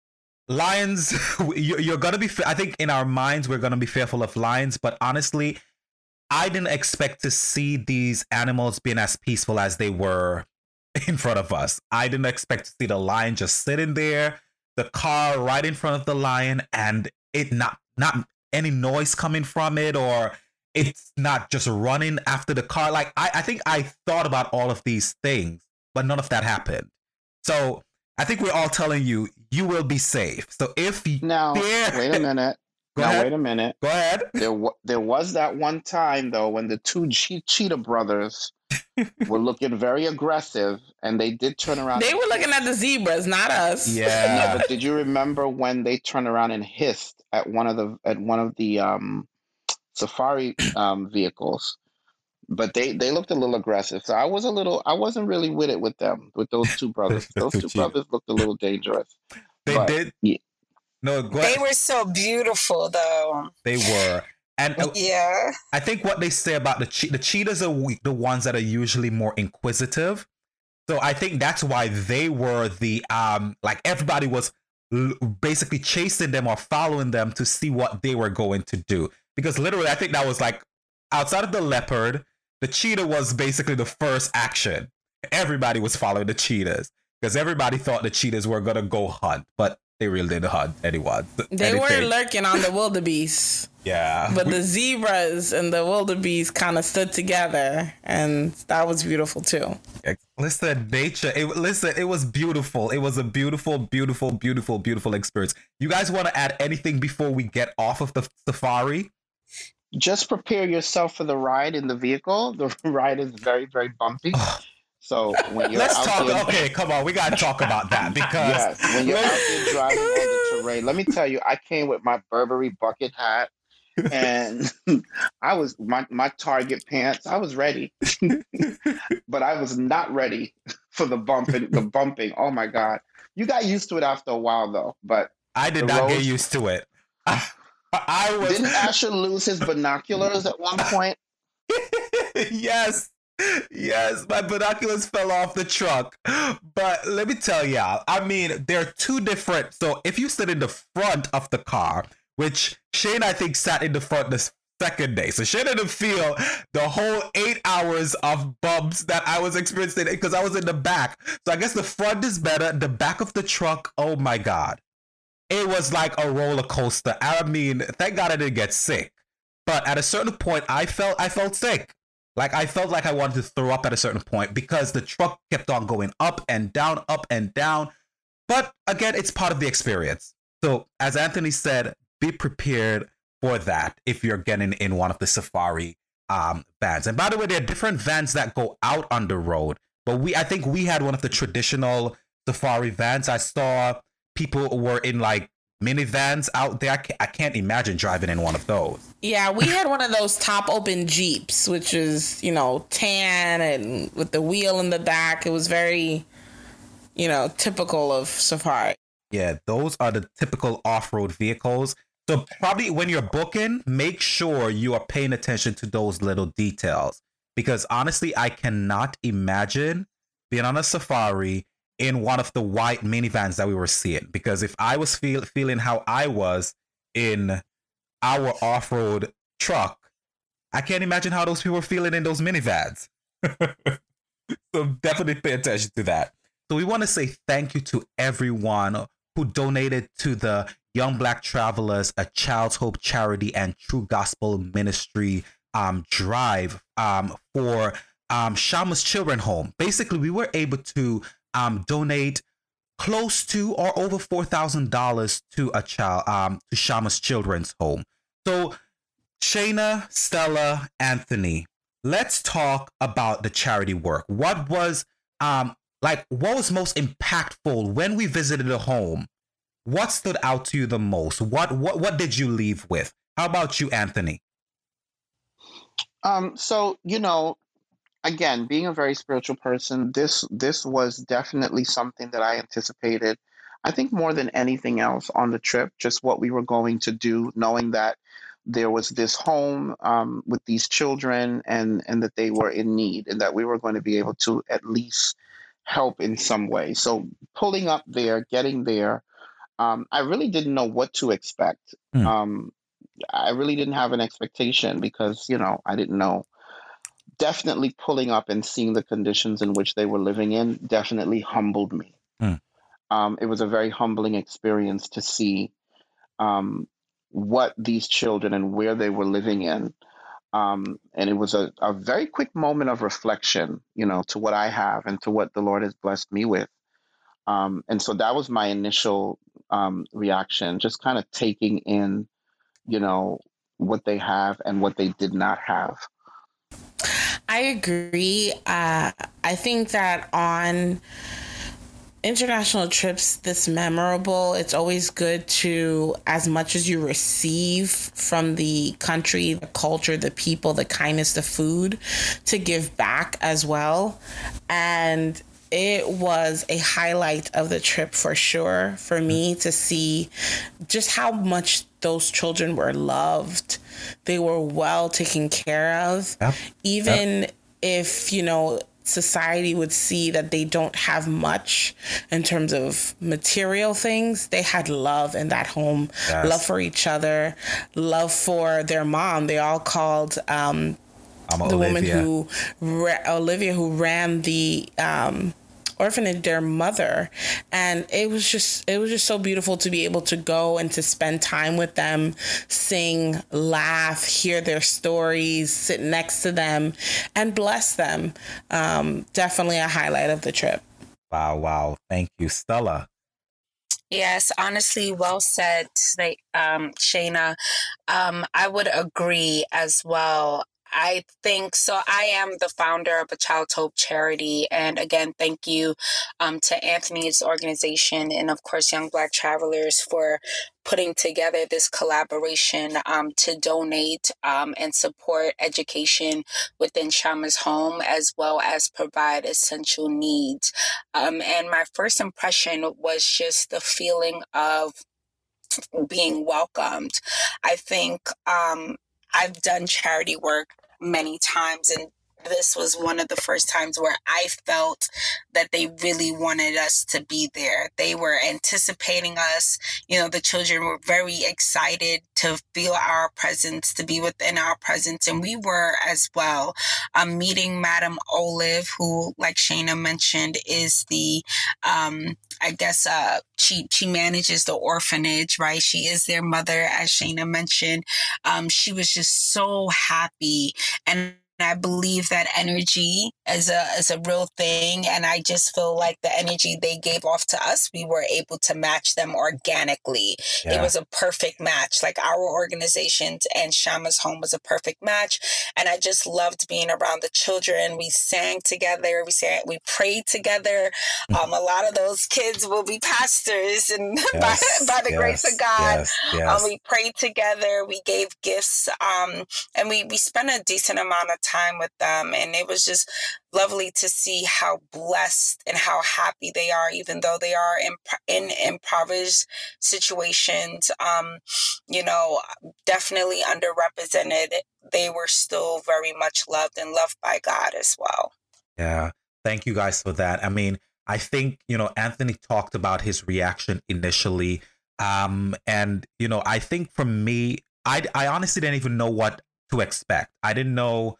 lions, you- you're gonna be. I think in our minds we're gonna be fearful of lions, but honestly, I didn't expect to see these animals being as peaceful as they were in front of us. I didn't expect to see the lion just sitting there, the car right in front of the lion, and it not not any noise coming from it, or it's not just running after the car. Like I, I think I thought about all of these things, but none of that happened. So I think we're all telling you you will be safe. So if you Now, dare- wait a minute. Go now, ahead. wait a minute. Go ahead. There, wa there was that one time though when the two che- cheetah brothers were looking very aggressive, and they did turn around. They were looking at the zebras, not us. No, Yeah. but did you remember when they turned around and hissed at one of the at one of the um, safari um, vehicles? But they they looked a little aggressive, so I was a little I wasn't really with it with them with those two brothers. The Those two two cheetahs. brothers looked a little dangerous. They But, did. yeah. No, go They ahead. were so beautiful, though. They were. And uh, Yeah. I think what they say about the che- the cheetahs are we- the ones that are usually more inquisitive. So I think that's why they were the um like everybody was l- basically chasing them or following them to see what they were going to do. Because literally, I think that was like outside of the leopard, the cheetah was basically the first action. Everybody was following the cheetahs because everybody thought the cheetahs were gonna go hunt, but they really didn't hunt anyone. They were anything. lurking on the wildebeest. Yeah, But We- the zebras and the wildebeest kind of stood together, and that was beautiful too. Listen, nature. It, listen, it was beautiful. It was a beautiful, beautiful, beautiful, beautiful experience. You guys want to add anything before we get off of the safari? just prepare yourself for the ride in the vehicle. The ride is very very bumpy. So when you're Let's out talk. there, Okay, come on. We gotta talk about that because yes, when you're out there driving on the terrain, let me tell you, I came with my Burberry bucket hat, and I was my my Target pants. I was ready, but I was not ready for the bumping. The bumping. Oh my God! You got used to it after a while, though. But I did the not get roads- used to it. I was. didn't Asher lose his binoculars at one point? Yes. Yes, my binoculars fell off the truck. But let me tell y'all, I mean, there are two different. So if you sit in the front of the car, which Shane, I think, sat in the front the second day. So Shane didn't feel the whole eight hours of bumps that I was experiencing because I was in the back. So I guess the front is better. The back of the truck, oh my God. It was like a roller coaster. I mean, thank God I didn't get sick. But at a certain point, I felt I felt sick. Like I felt like I wanted to throw up at a certain point because the truck kept on going up and down, up and down. But again, it's part of the experience. So as Anthony said, be prepared for that if you're getting in one of the safari um, vans. And by the way, there are different vans that go out on the road. But we, I think we had one of the traditional safari vans. I saw people were in like minivans out there. I can't, I can't imagine driving in one of those. Yeah, we had one of those top open Jeeps, which is, you know, tan and with the wheel in the back. It was very, you know, typical of safari. Yeah, those are the typical off-road vehicles. So probably when you're booking, make sure you are paying attention to those little details. Because honestly, I cannot imagine being on a safari in one of the white minivans that we were seeing. Because if I was feel, feeling how I was in our off-road truck, I can't imagine how those people were feeling in those minivans. So definitely pay attention to that. So we want to say thank you to everyone who donated to the Young Black Travelers, a Child's Hope Charity and True Gospel Ministry um, drive um, for um, Shama's Children Home. Basically, we were able to um, donate close to or over four thousand dollars to a child, um, to Shama's Children's Home. So, Shayna, Stella, Anthony, let's talk about the charity work. What was um like what was most impactful when we visited the home? What stood out to you the most? What what what did you leave with? How about you, Anthony? Um, so you know, again, being a very spiritual person, this this was definitely something that I anticipated. I think more than anything else on the trip, just what we were going to do, knowing that there was this home um, with these children, and and that they were in need, and that we were going to be able to at least help in some way. So pulling up there, getting there, um, I really didn't know what to expect. Mm. Um, I really didn't have an expectation because, you know, I didn't know. Definitely pulling up and seeing the conditions in which they were living in definitely humbled me. Mm. Um, it was a very humbling experience to see um, what these children and where they were living in. Um, and it was a, a very quick moment of reflection, you know, to what I have and to what the Lord has blessed me with. Um, and so that was my initial um, reaction, just kind of taking in, you know, what they have and what they did not have. I agree. Uh, I think that on international trips this memorable, it's always good to, as much as you receive from the country, the culture, the people, the kindness, the food, to give back as well. And it was a highlight of the trip for sure for me to see just how much those children were loved. They were well taken care of. Yep. Even yep. if, you know, society would see that they don't have much in terms of material things, they had love in that home. Yes. Love for each other, love for their mom. They all called um, the Olivia. woman who, ra- Olivia, who ran the um, orphanage, their mother. And it was just it was just so beautiful to be able to go and to spend time with them, sing, laugh, hear their stories, sit next to them, and bless them. Um, definitely a highlight of the trip. Wow, wow. Thank you, Stella. Yes, honestly, well said, like, um, Shayna. Um, I would agree as well. I think so. I am the founder of a Child Hope charity. And again, thank you um, to Anthony's organization and, of course, Young Black Travelers for putting together this collaboration um, to donate um, and support education within Shama's home, as well as provide essential needs. Um, and my first impression was just the feeling of being welcomed. I think um, I've done charity work many times, and this was one of the first times where I felt that they really wanted us to be there. They were anticipating us. You know, the children were very excited to feel our presence, to be within our presence. And we were as well. Um, meeting Madam Olive, who, like Shayna mentioned, is the, um, I guess, uh, she, she manages the orphanage, right? She is their mother, as Shayna mentioned. Um, she was just so happy. And I believe that energy is a is a real thing, and I just feel like the energy they gave off to us, we were able to match them organically. Yeah. It was a perfect match. Like our organizations and Shama's home was a perfect match, and I just loved being around the children. We sang together, we sang, we prayed together. Um, a lot of those kids will be pastors, and yes, by, by the yes, grace of God, yes, yes. Um, we prayed together. We gave gifts, um, and we we spent a decent amount of time with them, and it was just lovely to see how blessed and how happy they are, even though they are in in impoverished situations. Um, you know, definitely underrepresented. They were still very much loved and loved by God as well. Yeah, thank you guys for that. I mean, I think, you know, Anthony talked about his reaction initially, um, and you know, I think for me, I I honestly didn't even know what to expect. I didn't know.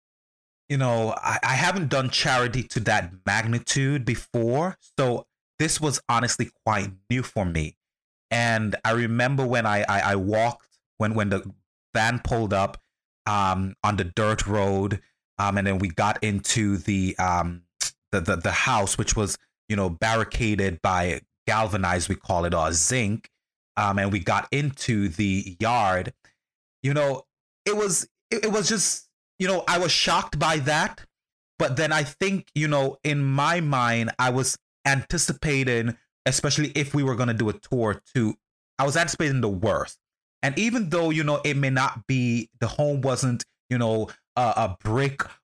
You know, I, I haven't done charity to that magnitude before. So this was honestly quite new for me. And I remember when I, I, I walked, when, when the van pulled up um, on the dirt road, um, and then we got into the, um, the, the, the house, which was, you know, barricaded by galvanized, we call it, or zinc. Um, and we got into the yard, you know, it was, it, it was just, you know, I was shocked by that. But then I think, you know, in my mind, I was anticipating, especially if we were going to do a tour too, I was anticipating the worst. And even though, you know, it may not be, the home wasn't, you know, a, a brick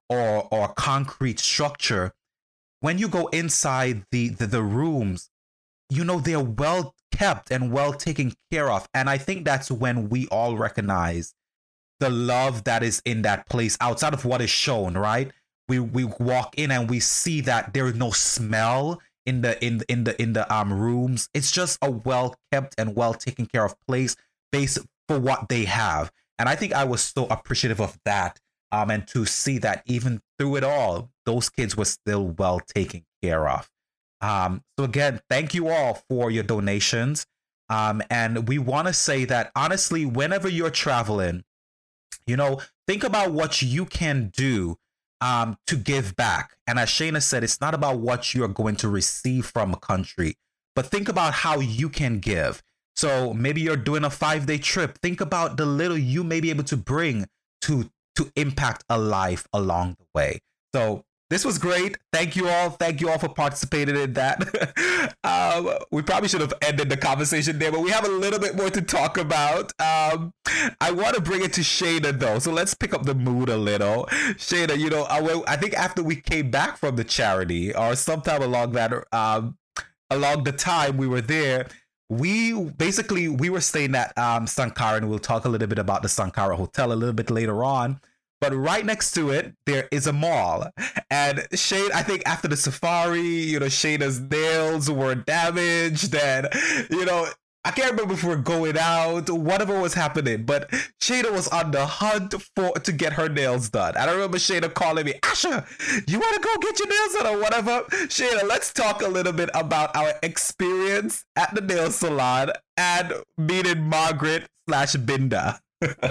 or or concrete structure, when you go inside the, the, the rooms, you know, they're well kept and well taken care of. And I think that's when we all recognize the love that is in that place outside of what is shown, right? We we walk in and we see that there is no smell in the in in the in the um rooms. It's just a well kept and well taken care of place based for what they have. And I think I was so appreciative of that. Um, and to see that even through it all, those kids were still well taken care of. Um, so again, thank you all for your donations. Um, and we want to say that honestly, whenever you're traveling, you know, think about what you can do um, to give back. And as Shayna said, it's not about what you're going to receive from a country, but think about how you can give. So maybe you're doing a five day trip. Think about the little you may be able to bring to to impact a life along the way. So this was great. Thank you all. Thank you all for participating in that. um, we probably should have ended the conversation there, but we have a little bit more to talk about. Um, I want to bring it to Shayna though. So let's pick up the mood a little. Shayna, you know, I, I think after we came back from the charity or sometime along that, um, along the time we were there, we basically, we were staying at um, Sankara, and we'll talk a little bit about the Sankara Hotel a little bit later on. But right next to it, there is a mall. And Shane, I think after the safari, you know, Shayna's nails were damaged. And, you know, I can't remember if we were going out, whatever was happening. But Shayna was on the hunt for to get her nails done. And I remember Shayna calling me, Asha, you want to go get your nails done or whatever? Shayna, let's talk a little bit about our experience at the nail salon and meeting Margaret slash Binda.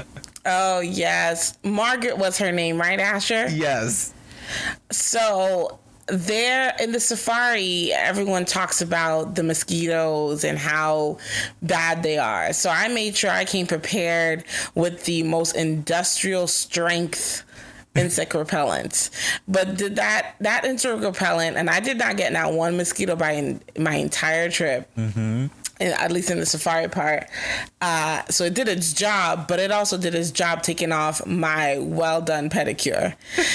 Oh, yes. Margaret was her name, right, Asher? Yes. So there in the safari, everyone talks about the mosquitoes and how bad they are. So I made sure I came prepared with the most industrial strength insect repellent. But did that that insect repellent, and I did not get not one mosquito by in, my entire trip. Mm-hmm. At least in the safari part. Uh, so it did its job, but it also did its job taking off my well done pedicure.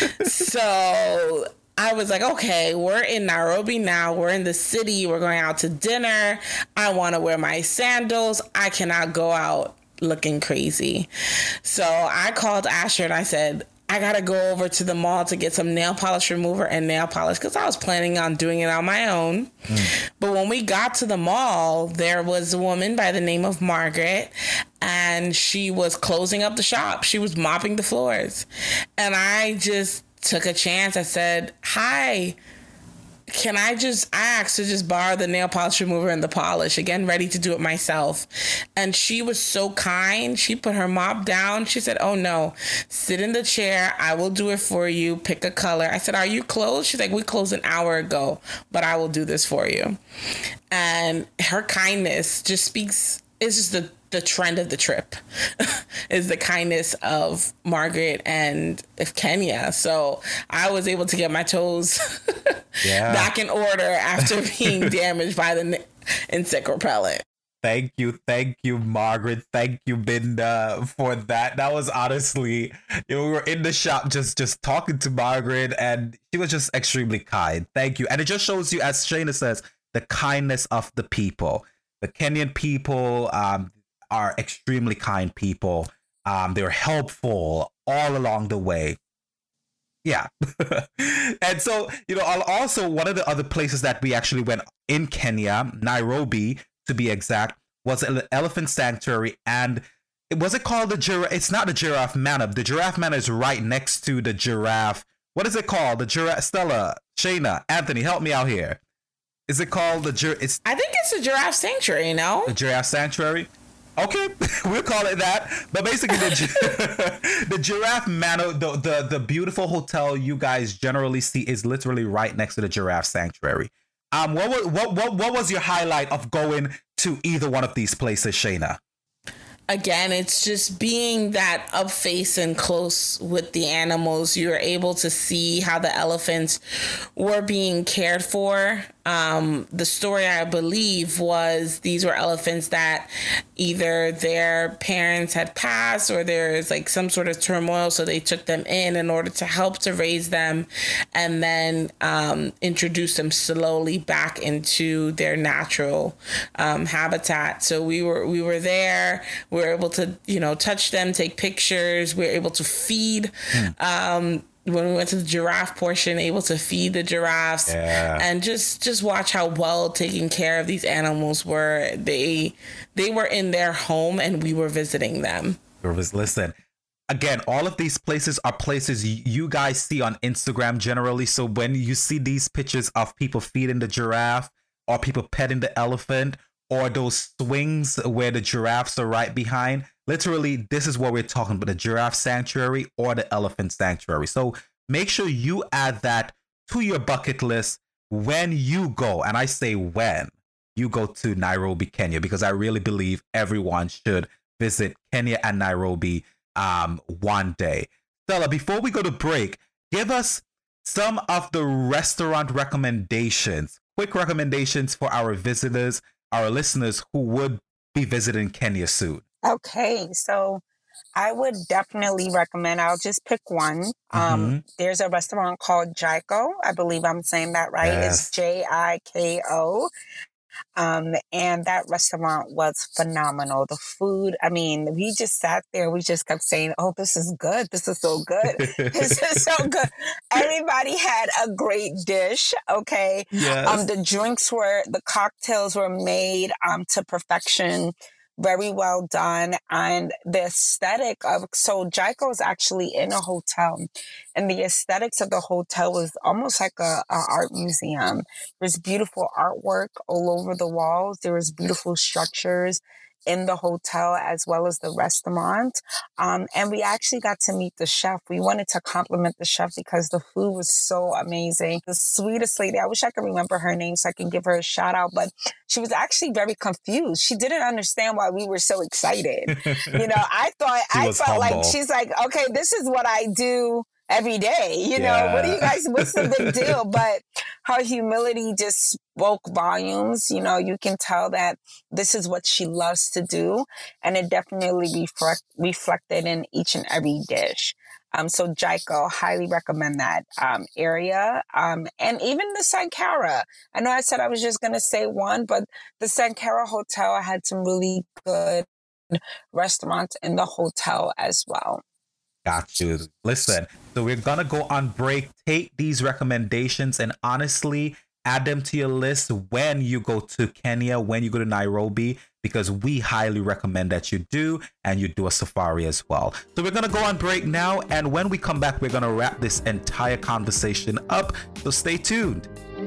So I was like, okay, we're in Nairobi now. We're in the city. We're going out to dinner. I want to wear my sandals. I cannot go out looking crazy. So I called Asher and I said, I got to go over to the mall to get some nail polish remover and nail polish because I was planning on doing it on my own. Mm. But when we got to the mall, there was a woman by the name of Margaret, and she was closing up the shop. She was mopping the floors. And I just took a chance. I said, hi. Can I just, I asked to just borrow the nail polish remover and the polish, again, ready to do it myself. And she was so kind. She put her mop down. She said, oh no, sit in the chair. I will do it for you. Pick a color. I said, are you closed? She's like, we closed an hour ago, but I will do this for you. And her kindness just speaks, it's just the the trend of the trip is the kindness of Margaret and of Kenya. So I was able to get my toes yeah. back in order after being damaged by the insect repellent. Thank you. Thank you, Margaret. Thank you, Binda, for that. That was honestly, you know, we were in the shop just, just talking to Margaret, and she was just extremely kind. Thank you. And it just shows you, as Shayna says, the kindness of the people. The Kenyan people, um, are extremely kind people. Um, they're helpful all along the way. Yeah. And so, you know, also one of the other places that we actually went in Kenya, Nairobi to be exact, was an elephant sanctuary. And it was it called the giraffe? It's not the Giraffe Manor. The Giraffe Manor is right next to the giraffe. What is it called? The giraffe. Stella, Shayna, Anthony, help me out here. Is it called the giraffe? It's I think it's the Giraffe Sanctuary, you know? The Giraffe Sanctuary? Okay, we'll call it that. But basically, the, the Giraffe Manor, the, the the beautiful hotel you guys generally see, is literally right next to the Giraffe Sanctuary. Um, what was what what what was your highlight of going to either one of these places, Shayna? Again, it's just being that up face and close with the animals. You're able to see how the elephants were being cared for. Um, the story, I believe, was these were elephants that either their parents had passed or there's like some sort of turmoil, so they took them in in order to help to raise them and then um, introduce them slowly back into their natural um, habitat. So we were we were there. We were able to, you know, touch them, take pictures. We were able to feed. Mm. Um, when we went to the giraffe portion, able to feed the giraffes yeah. and just just watch how well taken care of these animals were. They they were in their home and we were visiting them. Listen, again, all of these places are places you guys see on Instagram generally. So when you see these pictures of people feeding the giraffe or people petting the elephant or those swings where the giraffes are right behind, literally, this is what we're talking about, the giraffe sanctuary or the elephant sanctuary. So make sure you add that to your bucket list when you go. And I say when you go to Nairobi, Kenya, because I really believe everyone should visit Kenya and Nairobi um, one day. Stella, before we go to break, give us some of the restaurant recommendations, quick recommendations for our visitors, our listeners who would be visiting Kenya soon. Okay, so I would definitely recommend, I'll just pick one. Um, mm-hmm. There's a restaurant called Jiko. I believe I'm saying that right. Yes. It's J I K O. Um, and that restaurant was phenomenal. The food, I mean, we just sat there. We just kept saying, oh, this is good. This is so good. This is so good. Everybody had a great dish. Okay. Yes. Um, the drinks were, the cocktails were made um, to perfection. Very well done. And the aesthetic of, so Jiko is actually in a hotel, and the aesthetics of the hotel was almost like a, a art museum. There's beautiful artwork all over the walls. There was beautiful structures in the hotel as well as the restaurant. Um, and we actually got to meet the chef. We wanted to compliment the chef because the food was so amazing. The sweetest lady, I wish I could remember her name so I can give her a shout out, but she was actually very confused. She didn't understand why we were so excited. You know, I thought, I felt humble. Like, she's like, okay, this is what I do every day. You know, yeah. What do you guys, what's the big deal? But her humility just spoke volumes. You know, you can tell that this is what she loves to do. And it definitely reflect, reflected in each and every dish. Um, so Jiko, highly recommend that um, area. Um, and even the Sankara. I know I said I was just going to say one, but the Sankara Hotel had some really good restaurants in the hotel as well. Got you. Listen, so we're going to go on break. Take these recommendations and honestly add them to your list when you go to Kenya, when you go to Nairobi, because we highly recommend that you do, and you do a safari as well. So we're going to go on break now. And when we come back, we're going to wrap this entire conversation up. So stay tuned.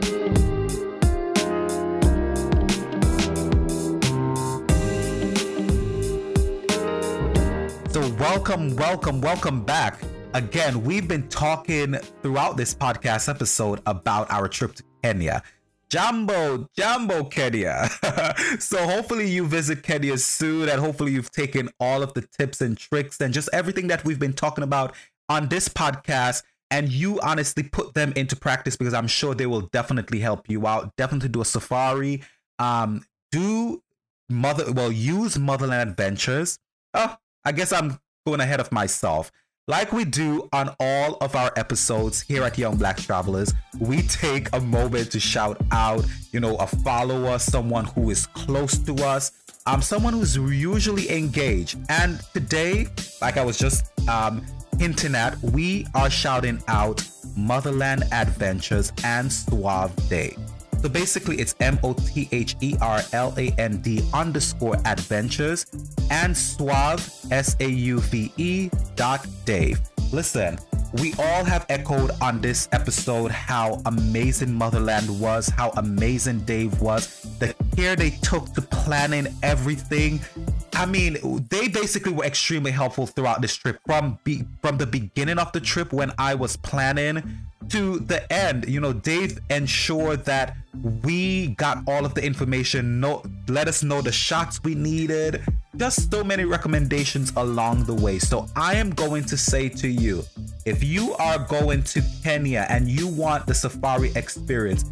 So welcome, welcome, welcome back. Again, we've been talking throughout this podcast episode about our trip to Kenya. Jambo, Jambo, Kenya. So hopefully you visit Kenya soon, and hopefully you've taken all of the tips and tricks and just everything that we've been talking about on this podcast, and you honestly put them into practice, because I'm sure they will definitely help you out. Definitely do a safari. Um, do mother, well, use Motherland Adventures. Oh, I guess I'm going ahead of myself. Like we do on all of our episodes here at Young Black Travelers, we take a moment to shout out, you know, a follower, someone who is close to us, um, someone who's usually engaged. And today, like I was just um, hinting at, we are shouting out Motherland Adventures and Suave Day. So basically, it's M O T H E R L A N D underscore adventures and Suave, S A U V E dot Dave. Listen, we all have echoed on this episode how amazing Motherland was, how amazing Dave was, the care they took to planning everything. I mean, they basically were extremely helpful throughout this trip, from be- from the beginning of the trip when I was planning to the end. You know, Dave ensured that we got all of the information, no, let us know the shots we needed, just so many recommendations along the way. So I am going to say to you, if you are going to Kenya and you want the safari experience,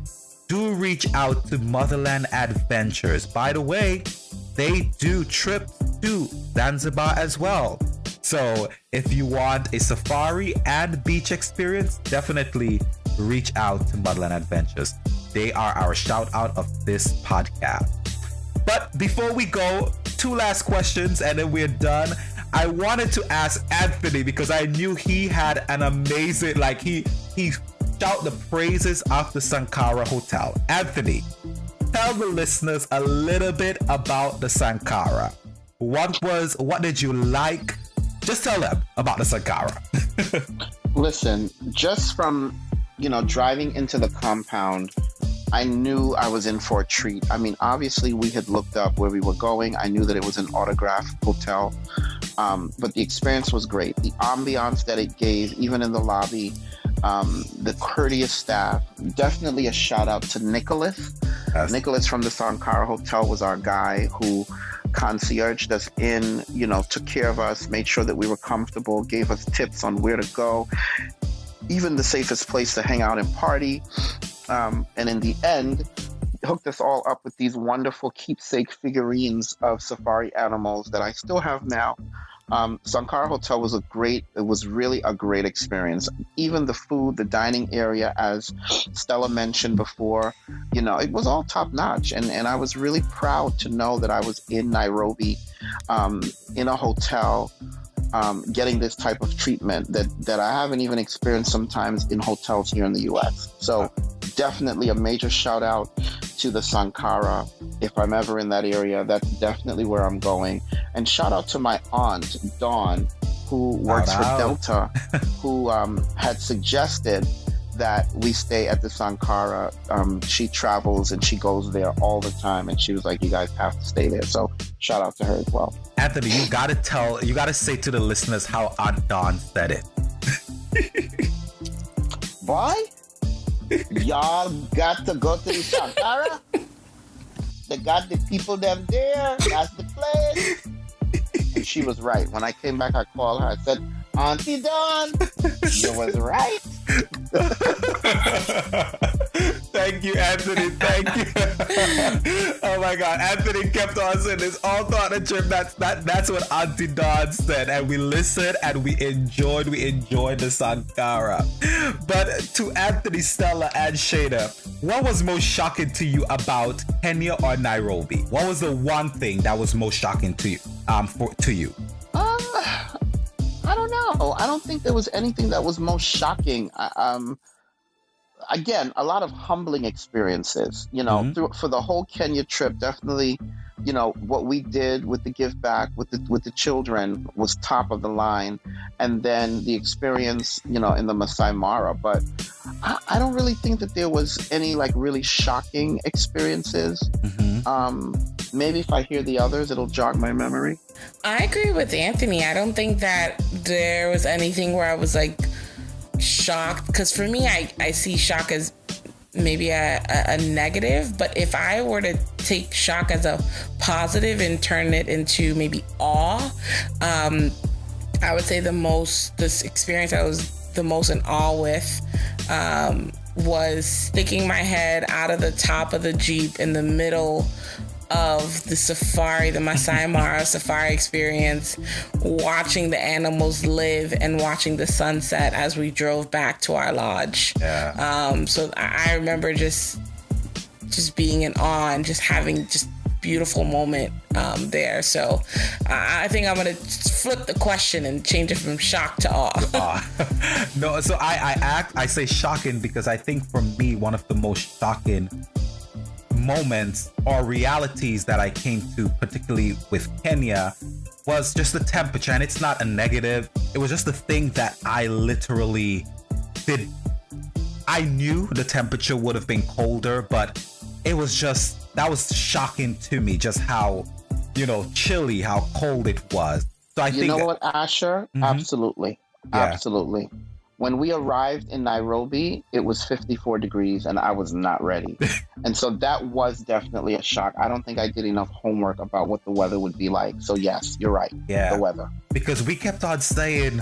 do reach out to Motherland Adventures. By the way, they do trips to Zanzibar as well. So if you want a safari and beach experience, definitely reach out to Motherland Adventures. They are our shout out of this podcast. But before we go, two last questions and then we're done. I wanted to ask Anthony because I knew he had an amazing, like he he shout the praises of the Sankara Hotel. Anthony, tell the listeners a little bit about the Sankara. What was, what did you like? Just tell them about the Sankara. Listen, just from, you know, driving into the compound, I knew I was in for a treat. I mean, obviously we had looked up where we were going. I knew that it was an autograph hotel, um, but the experience was great. The ambiance that it gave, even in the lobby, um, the courteous staff, definitely a shout out to Nicholas. Yes. Nicholas from the Sankara Hotel was our guy who concierged us in, you know, took care of us, made sure that we were comfortable, gave us tips on where to go, even the safest place to hang out and party. Um, and in the end, hooked us all up with these wonderful keepsake figurines of safari animals that I still have now. Um, Sankara Hotel was a great, it was really a great experience. Even the food, the dining area, as Stella mentioned before, you know, it was all top notch. And, and I was really proud to know that I was in Nairobi, um, in a hotel, um, getting this type of treatment that, that I haven't even experienced sometimes in hotels here in the U S. So definitely a major shout out to the Sankara. If I'm ever in that area, that's definitely where I'm going. And shout out to my aunt, Dawn, who works Shout for out. Delta, who um, had suggested that we stay at the Sankara. Um, she travels and she goes there all the time. And she was like, you guys have to stay there. So shout out to her as well. Anthony, you gotta tell, you gotta say to the listeners how Aunt Dawn said it. Boy, y'all got to go to the Sankara. They got the people them there. That's the place. And she was right. When I came back, I called her. I said, Auntie Dawn, you was right. Thank you, Anthony. Thank you. Oh my God, Anthony kept on saying this all throughout the trip. That's that. That's what Auntie Dawn said, and we listened and we enjoyed. We enjoyed the Sankara. But to Anthony, Stella, and Shada, what was most shocking to you about Kenya or Nairobi? What was the one thing that was most shocking to you? Um, for to you. Um, I don't know. I don't think there was anything that was most shocking. I- Um. Again, a lot of humbling experiences, you know, Mm-hmm. through, for the whole Kenya trip. Definitely, you know, what we did with the give back with the with the children was top of the line, and then the experience, you know, in the Masai Mara. But I, I don't really think that there was any like really shocking experiences. Mm-hmm. Um, maybe if I hear the others, it'll jog my memory. I agree with Anthony. I don't think that there was anything where I was like shocked, because for me, I, I see shock as maybe a, a, a negative, but if I were to take shock as a positive and turn it into maybe awe, um, I would say the most, this experience I was the most in awe with um, was sticking my head out of the top of the Jeep in the middle of the safari, the Masai Mara safari experience, watching the animals live and watching the sunset as we drove back to our lodge. Yeah. Um, so I I remember just just being in awe and just having just beautiful moment um, there. So I I think I'm gonna flip the question and change it from shock to awe. Uh, no, so I I act I say shocking because I think for me one of the most shocking moments or realities that I came to, particularly with Kenya, was just the temperature. And it's not a negative, it was just the thing that I literally did. I knew the temperature would have been colder, but it was just, that was shocking to me, just how, you know, chilly, how cold it was. So I You think know that- what, Asher? Mhm. Absolutely. Yeah. Absolutely. When we arrived in Nairobi, it was fifty-four degrees and I was not ready. And so that was definitely a shock. I don't think I did enough homework about what the weather would be like. So yes, you're right. yeah. The weather. Because we kept on saying,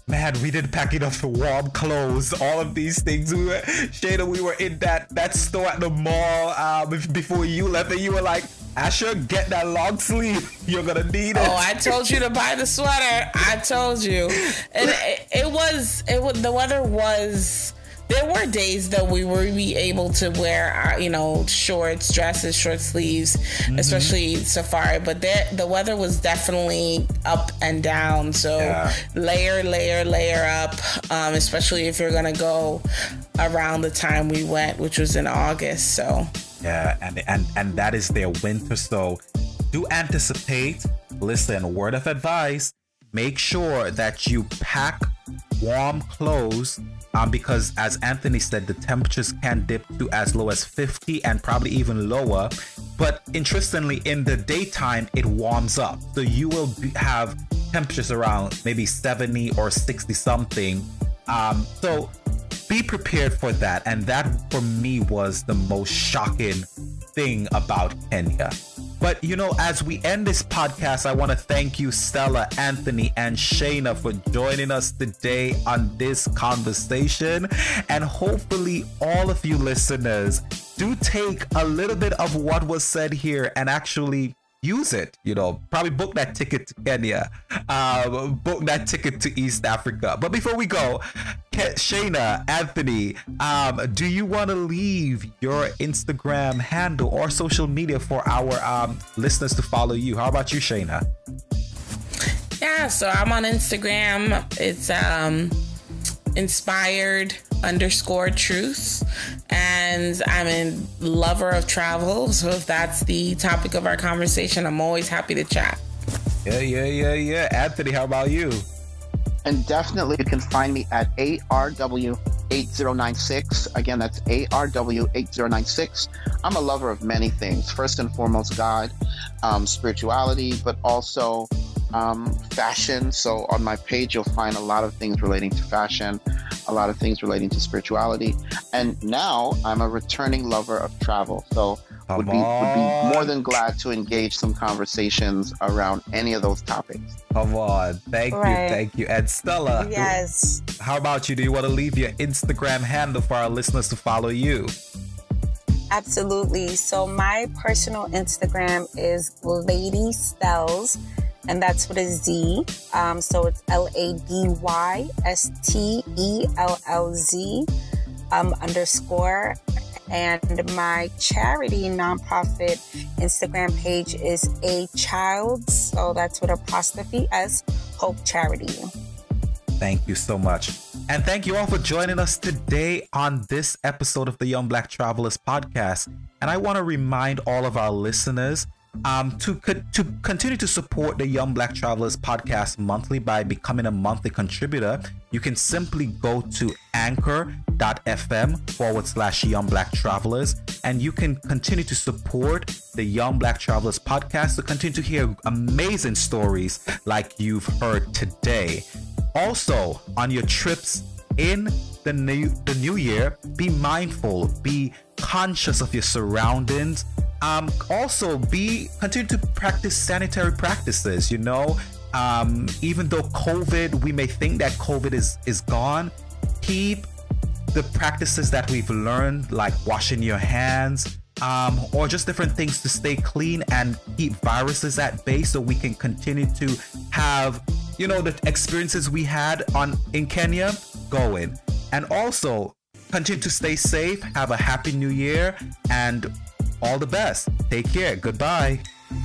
man, we didn't pack enough warm clothes, all of these things. We were, Shayna, we were in that, that store at the mall um, before you left, and you were like, Asher, get that long sleeve. You're going to need it. Oh, I told you to buy the sweater. I told you. And it, it was, it was, the weather was... There were days that we were be able to wear, our, you know, shorts, dresses, short sleeves, mm-hmm. especially safari. But there, the weather was definitely up and down. So yeah. layer, layer, layer up, um, especially if you're going to go around the time we went, which was in August. So yeah, and, and, and that is their winter. So do anticipate. Listen, word of advice, make sure that you pack warm clothes. Um, because as Anthony said, the temperatures can dip to as low as fifty and probably even lower. But interestingly, in the daytime, it warms up. So you will be, have temperatures around maybe seventy or sixty something. Um, so be prepared for that. And that for me was the most shocking thing about Kenya. But, you know, as we end this podcast, I want to thank you, Stella, Anthony, and Shayna for joining us today on this conversation. And hopefully all of you listeners do take a little bit of what was said here and actually use it. You know, probably book that ticket to Kenya, uh, book that ticket to East Africa. But before we go, Shayna, Anthony, um, do you want to leave your Instagram handle or social media for our um, listeners to follow you? How about you, Shayna? Yeah, so I'm on Instagram. It's um, inspired underscore truth, and I'm a lover of travel. So if that's the topic of our conversation, I'm always happy to chat. Yeah, yeah, yeah, yeah. Anthony, how about you? And definitely you can find me at A R W eight zero nine six. Again, that's A R W eight zero nine six. I'm a lover of many things. First and foremost, God, um, spirituality, but also um, fashion. So on my page, you'll find a lot of things relating to fashion, a lot of things relating to spirituality. And now I'm a returning lover of travel. So would be, would be more than glad to engage some conversations around any of those topics. Come on. Thank right. you. Thank you. And Stella. Yes. How about you? Do you want to leave your Instagram handle for our listeners to follow you? Absolutely. So my personal Instagram is Lady Stells, and that's with a Z. Um, so it's L A D Y S T E L L Z um, underscore. And my charity nonprofit Instagram page is A Child, so that's with apostrophe S, Hope Charity. Thank you so much. And thank you all for joining us today on this episode of the Young Black Travelers podcast. And I want to remind all of our listeners um, to, co- to continue to support the Young Black Travelers podcast monthly by becoming a monthly contributor. You can simply go to anchor.fm forward slash Young Black Travelers, and you can continue to support the Young Black Travelers podcast to continue to hear amazing stories like you've heard today. Also, on your trips in the new the new year, be mindful, be conscious of your surroundings. Um, also, be continue to practice sanitary practices. You know, um, even though COVID, we may think that COVID is is gone, keep the practices that we've learned, like washing your hands, um, or just different things to stay clean and keep viruses at bay, so we can continue to have, you know, the experiences we had on in Kenya going. And also continue to stay safe. Have a happy new year and all the best. Take care. Goodbye.